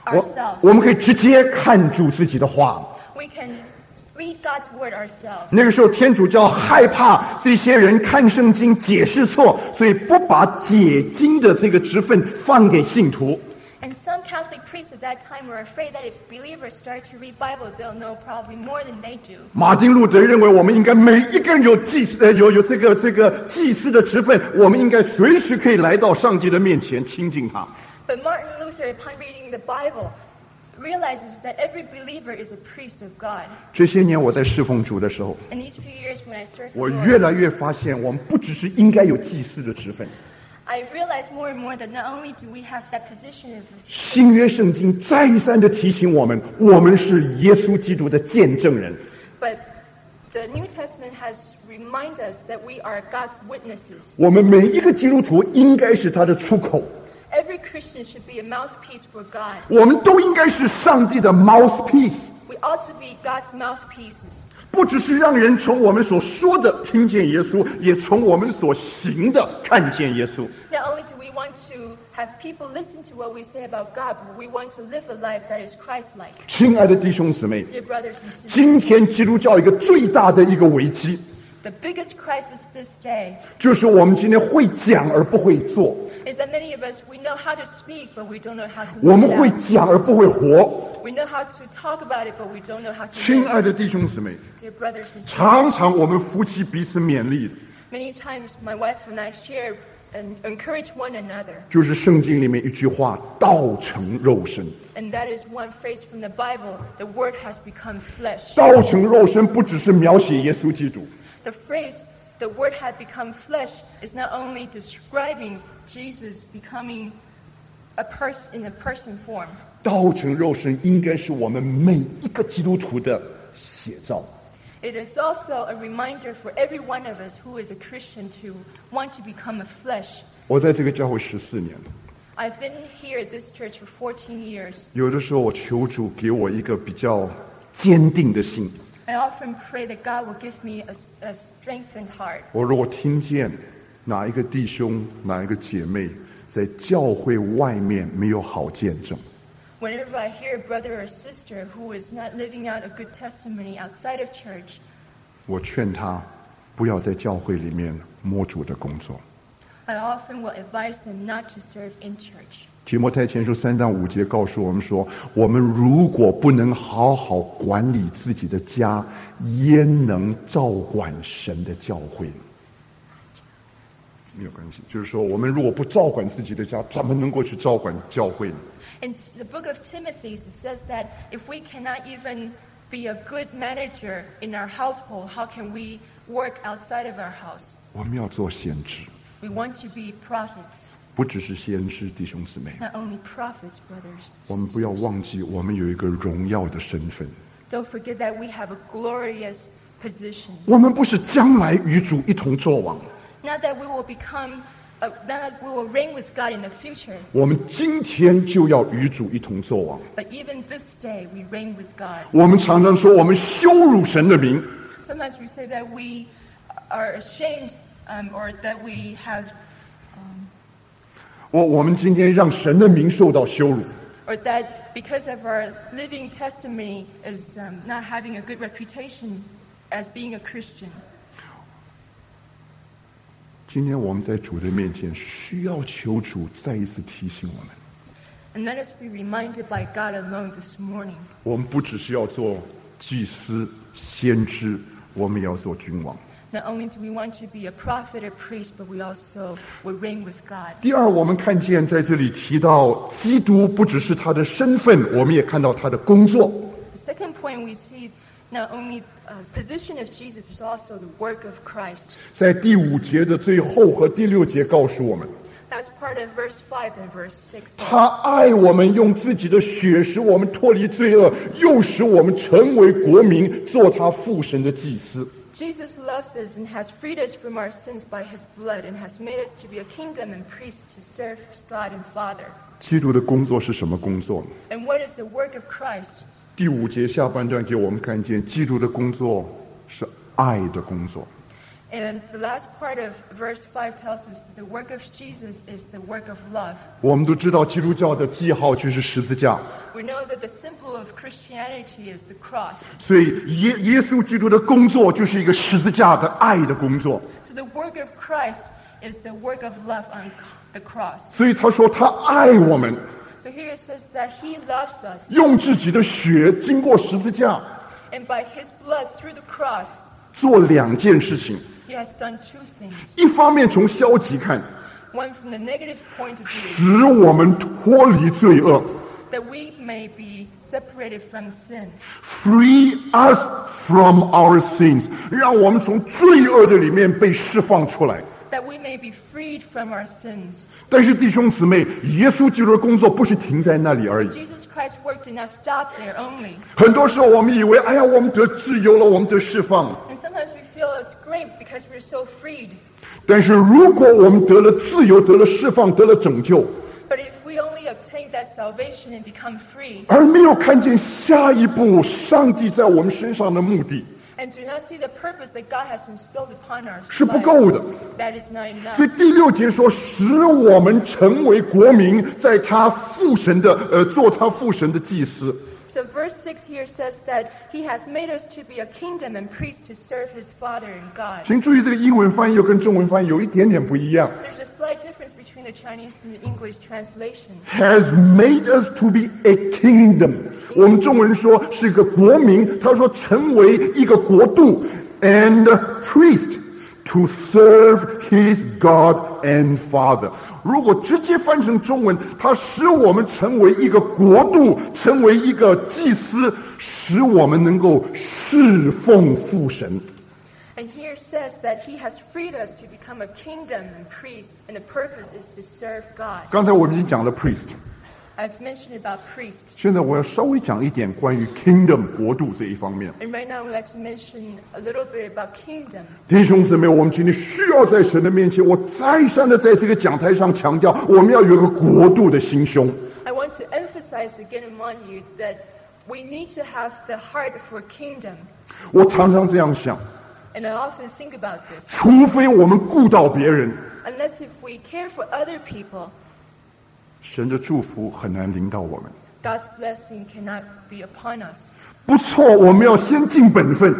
[SPEAKER 6] 我
[SPEAKER 2] ourselves.
[SPEAKER 6] 我们可以直接看住自己的话。
[SPEAKER 2] We can read God's word ourselves.
[SPEAKER 6] 那个时候，天主教害怕这些人看圣经解释错，所以不把解经的这个职分放给信徒。
[SPEAKER 2] And some Catholic priests at that time were afraid that if believers start to read Bible, they'll know probably more than they do.
[SPEAKER 6] 马丁路德认为，我们应该每一个人有祭司，呃，有有这个这个祭司的职分，我们应该随时可以来到上帝的面前亲近他。
[SPEAKER 2] But Martin Luther, upon reading the Bible, realizes that every believer is a priest of God.
[SPEAKER 6] 这些年我在侍奉主的时候，
[SPEAKER 2] And these few years when I served the
[SPEAKER 6] 我
[SPEAKER 2] Lord,
[SPEAKER 6] 越来越发现，我们不只是应该有祭司的职分。
[SPEAKER 2] I realized more and more that not only do we have that position of
[SPEAKER 6] 新约圣经再三的提醒我们，我们是耶稣基督的见证人。
[SPEAKER 2] but the New Testament has reminded us that we are God's witnesses.
[SPEAKER 6] 我们每一个基督徒应该是他的出口，
[SPEAKER 2] Every Christian should be a mouthpiece for God.
[SPEAKER 6] 我们都应该是上帝的 mouthpiece，
[SPEAKER 2] We ought to be God's mouthpieces.
[SPEAKER 6] 不只是让人从我们所说的听见耶稣，也从我们所行的看见耶稣。
[SPEAKER 2] Not only do we want to have people listen to what we say about God, but we want to live a life that is Christ-like.
[SPEAKER 6] 亲爱的弟兄姊妹，
[SPEAKER 2] Dear brothers and sisters,
[SPEAKER 6] 今天基督教一个最大的一个危机，
[SPEAKER 2] the biggest crisis this day
[SPEAKER 6] 就是我们今天会讲而不会做，
[SPEAKER 2] is that many of us, we know how to speak, but we don't know how to
[SPEAKER 6] 我
[SPEAKER 2] live
[SPEAKER 6] 们
[SPEAKER 2] it
[SPEAKER 6] 会
[SPEAKER 2] out.
[SPEAKER 6] 讲而不会活。
[SPEAKER 2] We know how to talk about it, but we don't know how to
[SPEAKER 6] 亲
[SPEAKER 2] live
[SPEAKER 6] 爱
[SPEAKER 2] it.
[SPEAKER 6] 的弟兄姊妹，
[SPEAKER 2] Dear brothers and sisters,
[SPEAKER 6] 常常我们夫妻彼此勉励，
[SPEAKER 2] many times my wife and I share and encourage one another.
[SPEAKER 6] 就是圣经里面一句话：“道成肉身。”
[SPEAKER 2] And that is one phrase from the Bible, the word has become flesh.
[SPEAKER 6] 道成肉身不只是描写耶稣基督，
[SPEAKER 2] The phrase, the word had become flesh, is not only describing Jesus becoming a person in a person form.
[SPEAKER 6] 道成肉身应该是我们每一个基督徒的写照。
[SPEAKER 2] It is also a reminder for every one of us who is a Christian to want to become a flesh.
[SPEAKER 6] 我在这个教会十四年了，
[SPEAKER 2] I've been here at this church for fourteen years.
[SPEAKER 6] 有的时候我求主给我一个比较坚定的心。
[SPEAKER 2] I often pray that God will give me a, a strengthened heart.
[SPEAKER 6] 我如果听见哪一个弟兄、哪一个姐妹在教会外面没有好见证，
[SPEAKER 2] Whenever I hear a brother or sister who is not living out a good testimony outside of church,
[SPEAKER 6] 我劝他不要在教会里面摸主的工作。
[SPEAKER 2] I often will advise them not to serve in church.
[SPEAKER 6] 提摩太前书三章五节告诉我们说，我们如果不能好好管理自己的家，焉能照管神的教会？没有关系，就是说，我们如果不照管自己的家，怎么能够去照管教会呢？
[SPEAKER 2] In the book of Timothy, it says that if we cannot even be a good manager in our household, how can we work outside of our house?
[SPEAKER 6] 我们要做先知，
[SPEAKER 2] We want to be prophets,
[SPEAKER 6] 不只是先知，弟兄姊妹，
[SPEAKER 2] not only prophets, brothers.
[SPEAKER 6] 我们不要忘记，我们有一个荣耀的身份。
[SPEAKER 2] Don't forget that we have a glorious position.
[SPEAKER 6] 我们不是将来与主一同作王，
[SPEAKER 2] Not that we will become, uh, not that we will reign with God in the future,
[SPEAKER 6] 我们今天就要与主一同作王。
[SPEAKER 2] but even this day we reign with God.
[SPEAKER 6] 我们常常说，我们羞辱神的名，
[SPEAKER 2] Sometimes we say that we are ashamed um, or that we have,
[SPEAKER 6] 我我们今天让神的名受到羞辱。
[SPEAKER 2] or that because of our living testimony is um, not having a good reputation as being a Christian.
[SPEAKER 6] 今天我们在主的面前，需要求主再一次提醒我们，
[SPEAKER 2] And let us be reminded by God alone this morning.
[SPEAKER 6] 我们不只是要做祭司、先知，我们也要做君王。
[SPEAKER 2] Not only do we want to be a prophet or priest, but we also will reign with God.
[SPEAKER 6] 第二，我们看见在这里提到基督不只是他的身份，我们也看到他的工作。
[SPEAKER 2] The second point we see not only uh, position of Jesus, but also the work of Christ.
[SPEAKER 6] 在第五节的最后和第六节告诉我们，
[SPEAKER 2] That's part of verse five and verse six.
[SPEAKER 6] 他爱我们，用自己的血使我们脱离罪恶，又使我们成为国民，做他父神的祭司。
[SPEAKER 2] Jesus loves us and has freed us from our sins by his blood and has made us to be a kingdom and priests to serve God and Father.
[SPEAKER 6] 基督的工作是什么工作呢？
[SPEAKER 2] And what is the work of Christ?
[SPEAKER 6] 第五节下半段给我们看见，基督的工作是爱的工作。
[SPEAKER 5] And the last part of verse five tells us that the work of Jesus is the work of love.
[SPEAKER 6] 我们都知道基督教的记号就是十字架，
[SPEAKER 5] We know that the symbol of Christianity is the cross.
[SPEAKER 6] 所以耶耶稣基督的工作就是一个十字架的爱的工作。
[SPEAKER 5] So the work of Christ is the work of love on the cross.
[SPEAKER 6] 所以他说他爱我们，
[SPEAKER 5] So here it says that he loves us,
[SPEAKER 6] 用自己的血经过十字架
[SPEAKER 5] and by his blood through the cross,
[SPEAKER 6] 做两件事情。
[SPEAKER 5] he has done two things.
[SPEAKER 6] 一方面从消极看，
[SPEAKER 5] One from the negative point of view,
[SPEAKER 6] 使我们脱离罪恶
[SPEAKER 5] that we may be separated from sin,
[SPEAKER 6] ，free us from our sins， 让我们从罪恶的里面被释放出来。
[SPEAKER 5] that we may be freed from our sins.
[SPEAKER 6] 但是弟兄姊妹，耶稣基督的工作不是停在那里而已。
[SPEAKER 5] Jesus Christ's work did not stop there only.
[SPEAKER 6] 很多时候我们以为，哎呀，我们得自由了，我们得释放了。
[SPEAKER 5] And sometimes we feel it's great because we're so freed.
[SPEAKER 6] 但是如果我们得了自由，得了释放，得了拯救，
[SPEAKER 5] But if we only obtain that salvation and become free,
[SPEAKER 6] 而没有看见下一步上帝在我们身上的目的，
[SPEAKER 5] and do not see the purpose that God has instilled upon our
[SPEAKER 6] 是不
[SPEAKER 5] life,
[SPEAKER 6] 够的。
[SPEAKER 5] that is not enough.
[SPEAKER 6] 所以第六节说，使我们成为国民，在他父神的呃，做他父神的祭司。
[SPEAKER 5] So verse six here says that he has made us to be a kingdom and priests to serve his Father and God.
[SPEAKER 6] 请注意，这个英文翻译又跟中文翻译有一点点不一样。
[SPEAKER 5] There's a slight difference between the Chinese and the English translation.
[SPEAKER 6] Has made us to be a kingdom。我们中文说是一个国民，他说成为一个国度 ，and priest to serve his God and Father。如果直接翻成中文，它使我们成为一个国度，成为一个祭司，使我们能够侍奉父神。
[SPEAKER 5] And here says that he has freed us to become a kingdom and priest, and the purpose is to serve God.
[SPEAKER 6] 刚才我们已经讲了 priest，
[SPEAKER 5] I've mentioned about priest,
[SPEAKER 6] 现在我要稍微讲一点关于 kingdom 国度这一方面。
[SPEAKER 5] and right now I would like to mention a little bit about kingdom.
[SPEAKER 6] 弟兄姊妹，我们今天需要在神的面前，我再三的在这个讲台上强调，我们要有一个国度的心胸。
[SPEAKER 5] I want to emphasize again among you that we need to have the heart for kingdom.
[SPEAKER 6] 我常常这样想，
[SPEAKER 5] And I often think about this.
[SPEAKER 6] 除非我们顾到别人，
[SPEAKER 5] Unless if we care for other people,
[SPEAKER 6] 神的祝福很难临到我们。
[SPEAKER 5] God's blessing cannot be upon us.
[SPEAKER 6] 不错，我们要先尽本分，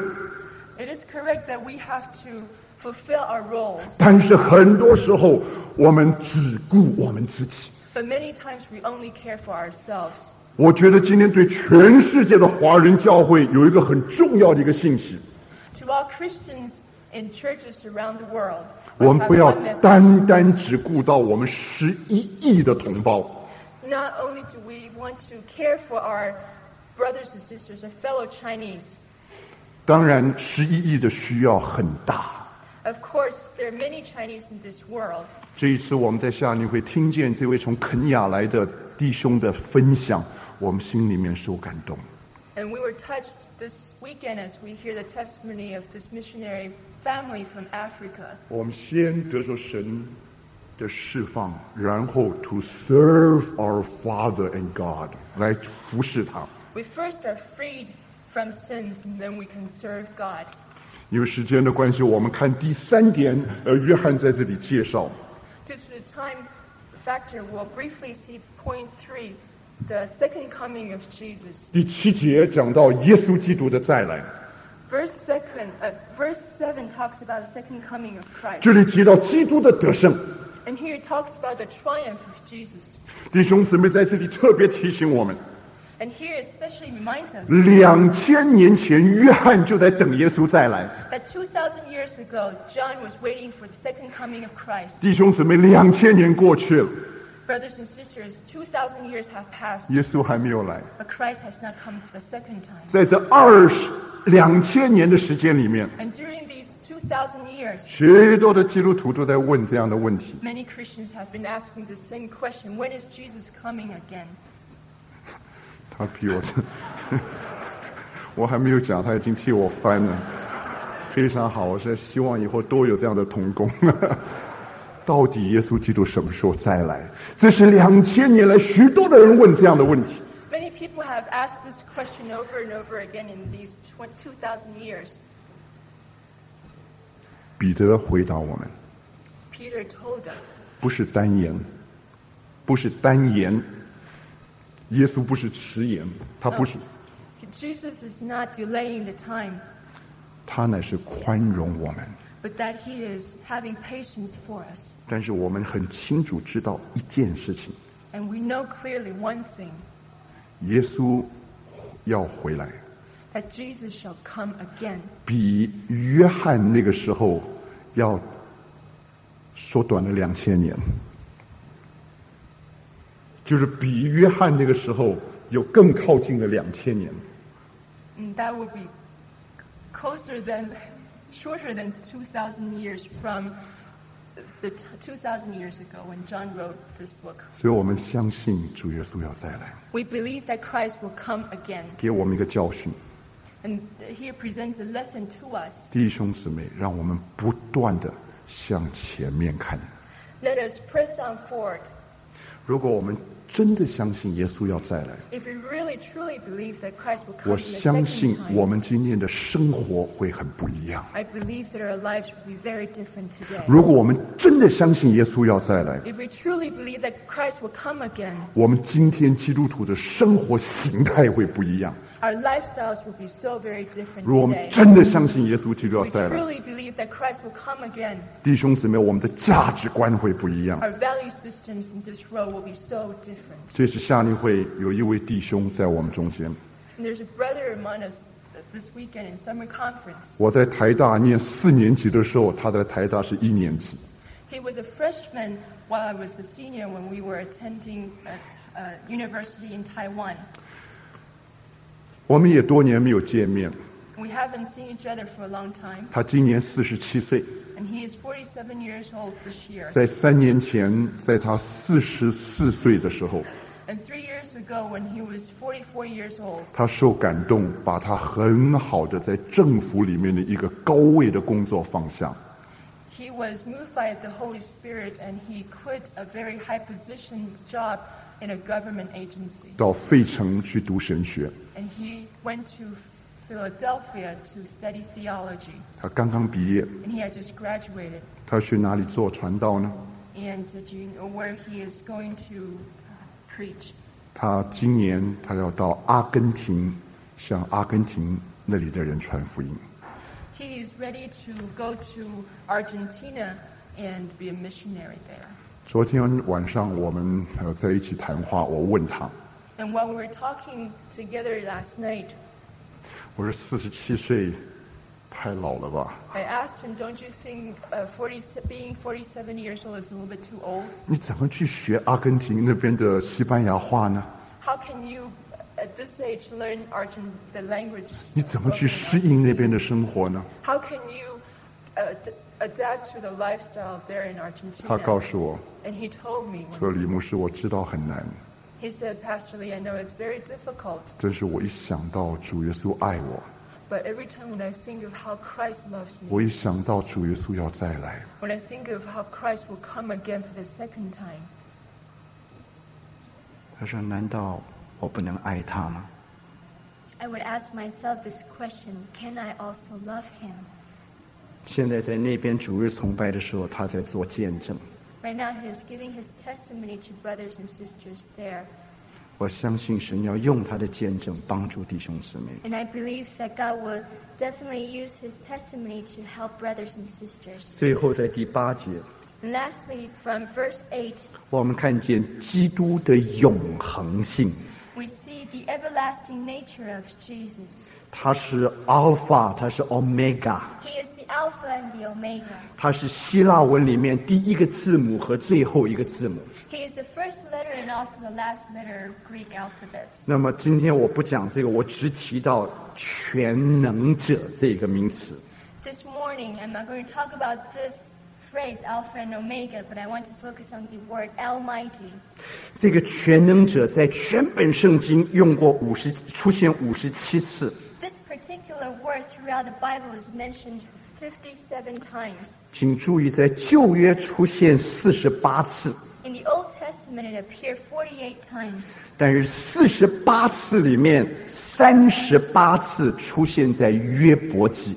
[SPEAKER 5] It is correct that we have to fulfill our roles,
[SPEAKER 6] 但是很多时候我们只顾我们自己。
[SPEAKER 5] but many times we only care for ourselves.
[SPEAKER 6] 我觉得今天对全世界的华人教会有一个很重要的一个信息，
[SPEAKER 5] To all Christians in churches around the world,
[SPEAKER 6] 我
[SPEAKER 5] I
[SPEAKER 6] 们
[SPEAKER 5] have
[SPEAKER 6] 不要
[SPEAKER 5] one message.
[SPEAKER 6] 单单只顾到我们十一亿的同胞。
[SPEAKER 5] Not only do we want to care for our brothers and sisters, our fellow Chinese,
[SPEAKER 6] 当然，十一亿的需要很大。
[SPEAKER 5] of course, there are many Chinese in this world.
[SPEAKER 6] 这一次我们在夏令会听见这位从肯亚来的弟兄的分享，我们心里面受感动。
[SPEAKER 5] And we were touched this weekend as we hear the testimony of this missionary family from Africa.
[SPEAKER 6] 我们先得着神的释放，然后 to serve our Father and God 来服侍他。
[SPEAKER 5] We first are freed from sins, and then we can serve God.
[SPEAKER 6] 因为时间的关系，我们看第三点，呃，约翰在这里介绍。
[SPEAKER 5] Due to the time factor, we'll briefly see point three, the second coming of Jesus.
[SPEAKER 6] 第七节讲到耶稣基督的再来，
[SPEAKER 5] Verse second, uh, verse seven talks about the second coming of Christ.
[SPEAKER 6] 这里提到基督的得胜。
[SPEAKER 5] And here it talks about the triumph of Jesus.
[SPEAKER 6] 弟兄姊妹在这里特别提醒我们，
[SPEAKER 5] And here especially reminds us
[SPEAKER 6] 两千年前约翰就在等耶稣再来。
[SPEAKER 5] that two thousand years ago, John was waiting for the second coming of Christ.
[SPEAKER 6] 弟兄姊妹，两千年过去了，
[SPEAKER 5] Brothers and sisters, two thousand years have passed,
[SPEAKER 6] 耶稣还没有来。
[SPEAKER 5] but Christ has not come the second time.
[SPEAKER 6] 在这二十两千年的时间里面，
[SPEAKER 5] And during these two thousand years,
[SPEAKER 6] 许多的基督徒都在问这样的问题。
[SPEAKER 5] many Christians have been asking the same question: when is Jesus coming again?
[SPEAKER 6] 他比我这，我还没有讲，他已经替我翻了，非常好。我是希望以后都有这样的同工。到底耶稣基督什么时候再来？这是两千年来许多的人问这样的问题。
[SPEAKER 5] Many people have asked this question over and over again in these two thousand years.
[SPEAKER 6] 彼得回答我们，
[SPEAKER 5] Peter told us,
[SPEAKER 6] 不是单言，不是单言，耶稣不是迟延，他不是，
[SPEAKER 5] Jesus is not delaying the time,
[SPEAKER 6] 他乃是宽容我们。
[SPEAKER 5] but that he is having patience for us.
[SPEAKER 6] 但是我们很清楚知道一件事情，
[SPEAKER 5] And we know clearly one thing,
[SPEAKER 6] 耶稣要回来，
[SPEAKER 5] that Jesus shall come again.
[SPEAKER 6] 比约翰那个时候要缩短了两千年，就是比约翰那个时候有更靠近了两千年。
[SPEAKER 5] And that would be closer than, shorter than two thousand years from the t- two thousand years ago when John wrote this book.
[SPEAKER 6] 所以我们相信主耶稣要再来，
[SPEAKER 5] We believe that Christ will come again.
[SPEAKER 6] 给我们一个教训。
[SPEAKER 5] And here presents a lesson to us.
[SPEAKER 6] 弟兄姊妹，让我们不断的向前面看。
[SPEAKER 5] Let us press on forward.
[SPEAKER 6] 如果我们真的相信耶稣要再来，
[SPEAKER 5] If we really truly believe that Christ will
[SPEAKER 6] 我
[SPEAKER 5] come the
[SPEAKER 6] 相
[SPEAKER 5] second
[SPEAKER 6] 信我
[SPEAKER 5] time,
[SPEAKER 6] 们今天的生活会很不一样。
[SPEAKER 5] I believe that our lives will be very different today.
[SPEAKER 6] 如果我们真的相信耶稣要再来，
[SPEAKER 5] If we truly believe that Christ will come again,
[SPEAKER 6] 我们今天基督徒的生活形态会不一样。
[SPEAKER 5] our lifestyles will be so very different
[SPEAKER 6] 如果我们
[SPEAKER 5] today.
[SPEAKER 6] 真的相信耶稣基督要
[SPEAKER 5] We
[SPEAKER 6] 再来，
[SPEAKER 5] truly believe that Christ will come again.
[SPEAKER 6] 弟兄姊妹，我们的价值观会不一样。
[SPEAKER 5] Our value systems in this world will be so different.
[SPEAKER 6] 这是夏令会有一位弟兄在我们中间，
[SPEAKER 5] And there's a brother among us this weekend in summer conference.
[SPEAKER 6] 我在台大念四年级的时候，他在台大是一年级。
[SPEAKER 5] He was a freshman while I was a senior when we were attending a uh, university in Taiwan.
[SPEAKER 6] 我们也多年没有见面。
[SPEAKER 5] We haven't seen each other for a long time.
[SPEAKER 6] 他今年四十七岁，
[SPEAKER 5] And he is forty-seven years old this year.
[SPEAKER 6] 在三年前，在他四十四岁的时候，
[SPEAKER 5] And three years ago, when he was forty-four years old,
[SPEAKER 6] 他受感动，把他很好的在政府里面的一个高位的工作放下。
[SPEAKER 5] he was moved by the Holy Spirit and he quit a very high position job in a government agency.
[SPEAKER 6] 到费城去读神学。
[SPEAKER 5] And he went to Philadelphia to study theology.
[SPEAKER 6] 他刚刚毕业，
[SPEAKER 5] And he had just graduated.
[SPEAKER 6] 他去哪里做传道呢？
[SPEAKER 5] And uh, do you know where he is going to uh, preach?
[SPEAKER 6] 他今年他要到阿根廷，向阿根廷那里的人传福音。
[SPEAKER 5] He is ready to go to Argentina and be a missionary there.
[SPEAKER 6] 昨天晚上我们呃在一起谈话，我问他，
[SPEAKER 5] And while we were talking together last night,
[SPEAKER 6] 我说四十七岁太老了吧？
[SPEAKER 5] I asked him, don't you think uh, forty, being forty-seven years old is a little bit too old?
[SPEAKER 6] 你怎么去学阿根廷那边的西班牙话呢？
[SPEAKER 5] How can you, at this age, learn Argent, the language?
[SPEAKER 6] 你怎么去
[SPEAKER 5] spoken in
[SPEAKER 6] 适应那
[SPEAKER 5] Argentina?
[SPEAKER 6] 边的生活呢？
[SPEAKER 5] How can you uh, d- adapt to the lifestyle there in
[SPEAKER 6] 他
[SPEAKER 5] Argentina?
[SPEAKER 6] 告诉我
[SPEAKER 5] And he told me,
[SPEAKER 6] 说：“李牧师，我知道很难，
[SPEAKER 5] he said, Pastor Lee, I know it's very difficult,
[SPEAKER 6] 但是我一想到主耶稣爱我，
[SPEAKER 5] but every time when I think of how Christ loves
[SPEAKER 6] 我
[SPEAKER 5] me,
[SPEAKER 6] 一想到主耶稣要再来，
[SPEAKER 5] when I think of how Christ will come again for the second time,
[SPEAKER 1] 他说：“难道我不能爱他吗？”
[SPEAKER 2] I would ask myself this question, can I also love him?
[SPEAKER 1] 现在在那边主日崇拜的时候，他在做见证。
[SPEAKER 2] Right now he is giving his testimony to brothers and sisters there.
[SPEAKER 1] 我相信神要用他的见证帮助弟兄姊妹。
[SPEAKER 2] And I believe that God will definitely use his testimony to help brothers and sisters.
[SPEAKER 1] 最后在第八节，
[SPEAKER 2] And lastly, from verse eight,
[SPEAKER 1] 我们看见基督的永恒性，
[SPEAKER 2] we see the everlasting nature of Jesus.
[SPEAKER 1] 他是 Alpha， 他是 Omega，
[SPEAKER 2] He is the Alpha and the Omega.
[SPEAKER 1] 他是希腊文里面第一个字母和最后一个字母。
[SPEAKER 2] He is the first letter and also the last letter of Greek alphabet.
[SPEAKER 1] 那么今天我不讲这个，我只提到全能者这个名词。
[SPEAKER 2] This morning, I'm not going to talk about this phrase, Alpha and Omega, but I want to focus on the word Almighty.
[SPEAKER 1] 这个全能者在全本圣经用过五十，出现五十七次。
[SPEAKER 2] This particular word throughout the Bible is mentioned fifty-seven times.
[SPEAKER 1] 请注意，在旧约出现四十八次，
[SPEAKER 2] In the Old Testament, it appeared forty-eight times.
[SPEAKER 1] 但是四十八次里面，三十八次出现在约伯记。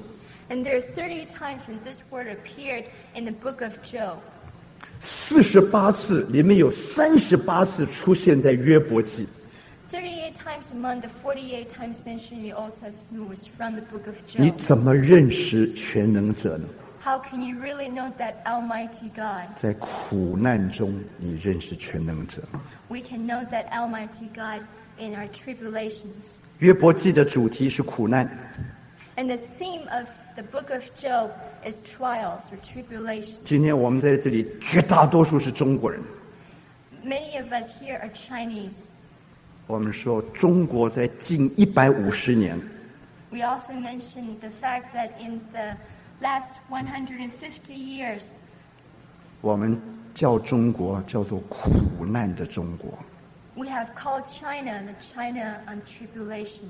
[SPEAKER 2] And there are thirty times when this word appeared in the book of Job.
[SPEAKER 6] 四十八次里面有三十八次出现在约伯记。
[SPEAKER 2] thirty-eight times among the forty-eight times mentioned in the Old Testament was from the book of
[SPEAKER 6] 你
[SPEAKER 2] Job.
[SPEAKER 6] 怎么认识全能者呢？
[SPEAKER 2] How can you really know that Almighty God?
[SPEAKER 6] 在苦难中，你认识全能者。
[SPEAKER 2] We can know that Almighty God in our tribulations.
[SPEAKER 6] 约伯记的主题是苦难，
[SPEAKER 2] And the theme of the book of Job is trials or tribulations.
[SPEAKER 6] 今天我们在这里绝大多数是中国人。
[SPEAKER 2] Many of us here are Chinese.
[SPEAKER 6] 我们说中国在近一百五十年，
[SPEAKER 2] We also mentioned the fact that in the last one hundred fifty years,
[SPEAKER 6] 我们叫中国叫做苦难的中国。
[SPEAKER 2] we have called China the China on tribulation.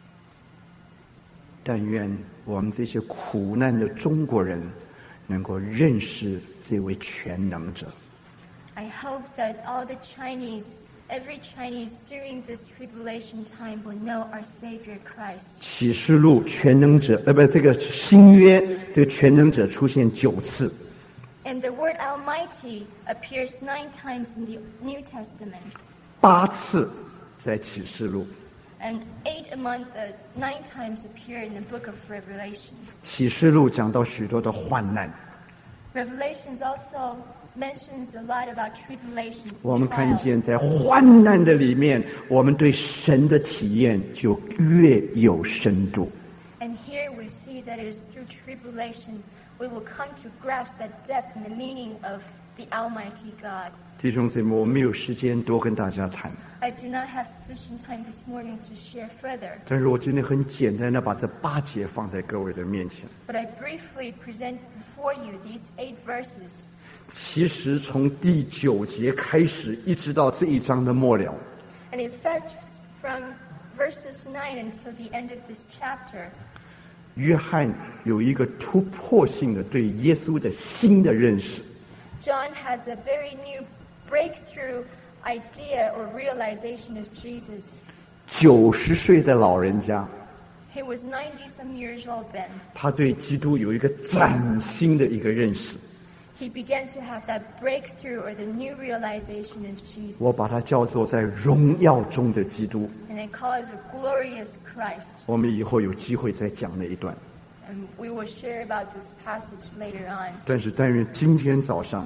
[SPEAKER 6] 但愿我们这些苦难的中国人能够认识这位全能者。
[SPEAKER 2] I hope that all the Chinese, every Chinese during this tribulation time will know our Savior Christ.
[SPEAKER 6] 启示录全能者，呃，不，这个新约这个全能者出现九次，
[SPEAKER 2] And the word Almighty appears nine times in the New Testament,
[SPEAKER 6] 八次在启示录。
[SPEAKER 2] and eight among the nine times appear in the book of Revelation.
[SPEAKER 6] 启示录讲到许多的患难，
[SPEAKER 2] Revelations also mentions a lot about tribulations
[SPEAKER 6] 我
[SPEAKER 2] and
[SPEAKER 6] 们看见
[SPEAKER 2] trials.
[SPEAKER 6] 在患难的里面，我们对神的体验就越有深度。
[SPEAKER 2] And here we see that it is through tribulation we will come to grasp that depth and the meaning of the Almighty God.
[SPEAKER 6] 弟兄姊妹，我没有时间多跟大家谈，
[SPEAKER 2] I do not have sufficient time this morning to share further,
[SPEAKER 6] 但是我今天很简单的把这八节放在各位的面前。
[SPEAKER 2] but I briefly present before you these eight verses.
[SPEAKER 6] 其实从第九节开始，一直到这一章的末了，
[SPEAKER 2] And in fact, from verses nine until the end of this chapter,
[SPEAKER 6] 约翰有一个突破性的对耶稣的新的认识。
[SPEAKER 2] John has a very new breakthrough idea or realization of Jesus.
[SPEAKER 6] 九十岁的老人家，
[SPEAKER 2] He was ninety some years old then.
[SPEAKER 6] 他对基督有一个崭新的一个认识。
[SPEAKER 2] He began to have that breakthrough or the new realization of
[SPEAKER 6] 我
[SPEAKER 2] Jesus.
[SPEAKER 6] 把它叫做在荣耀中的基督。
[SPEAKER 2] And I call it the glorious Christ.
[SPEAKER 6] 我们以后有机会再讲那一段。
[SPEAKER 2] And we will share about this passage later on.
[SPEAKER 6] 但是但愿今天早上，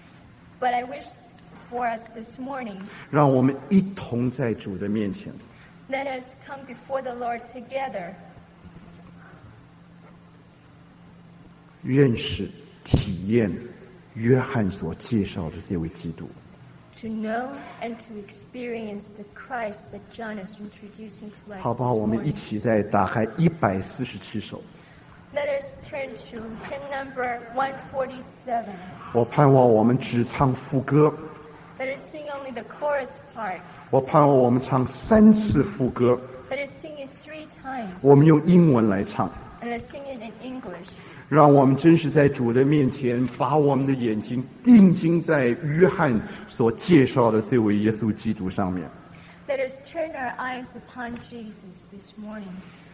[SPEAKER 2] But I wish for us this morning,
[SPEAKER 6] 让我们一同在主的面前，
[SPEAKER 2] let us come before the Lord together
[SPEAKER 6] 认识、体验约翰所介绍的这位基督。
[SPEAKER 2] to know and to experience the Christ that John is introducing to us
[SPEAKER 6] 好不好？
[SPEAKER 2] this
[SPEAKER 6] 我们一
[SPEAKER 2] morning.
[SPEAKER 6] 起再打开一百四十七首。
[SPEAKER 2] Let us turn to hymn number one forty-seven.
[SPEAKER 6] 我盼望我们只唱副歌，
[SPEAKER 2] Let us sing only the chorus part.
[SPEAKER 6] 我盼望我们唱三次副歌，
[SPEAKER 2] Let us sing it three times.
[SPEAKER 6] 我们用英文来唱。
[SPEAKER 2] And let's sing it in English.
[SPEAKER 6] 让我们真是在主的面前，把我们的眼睛定睛在约翰所介绍的这位耶稣基督上面。
[SPEAKER 2] Let us turn our eyes upon Jesus this morning.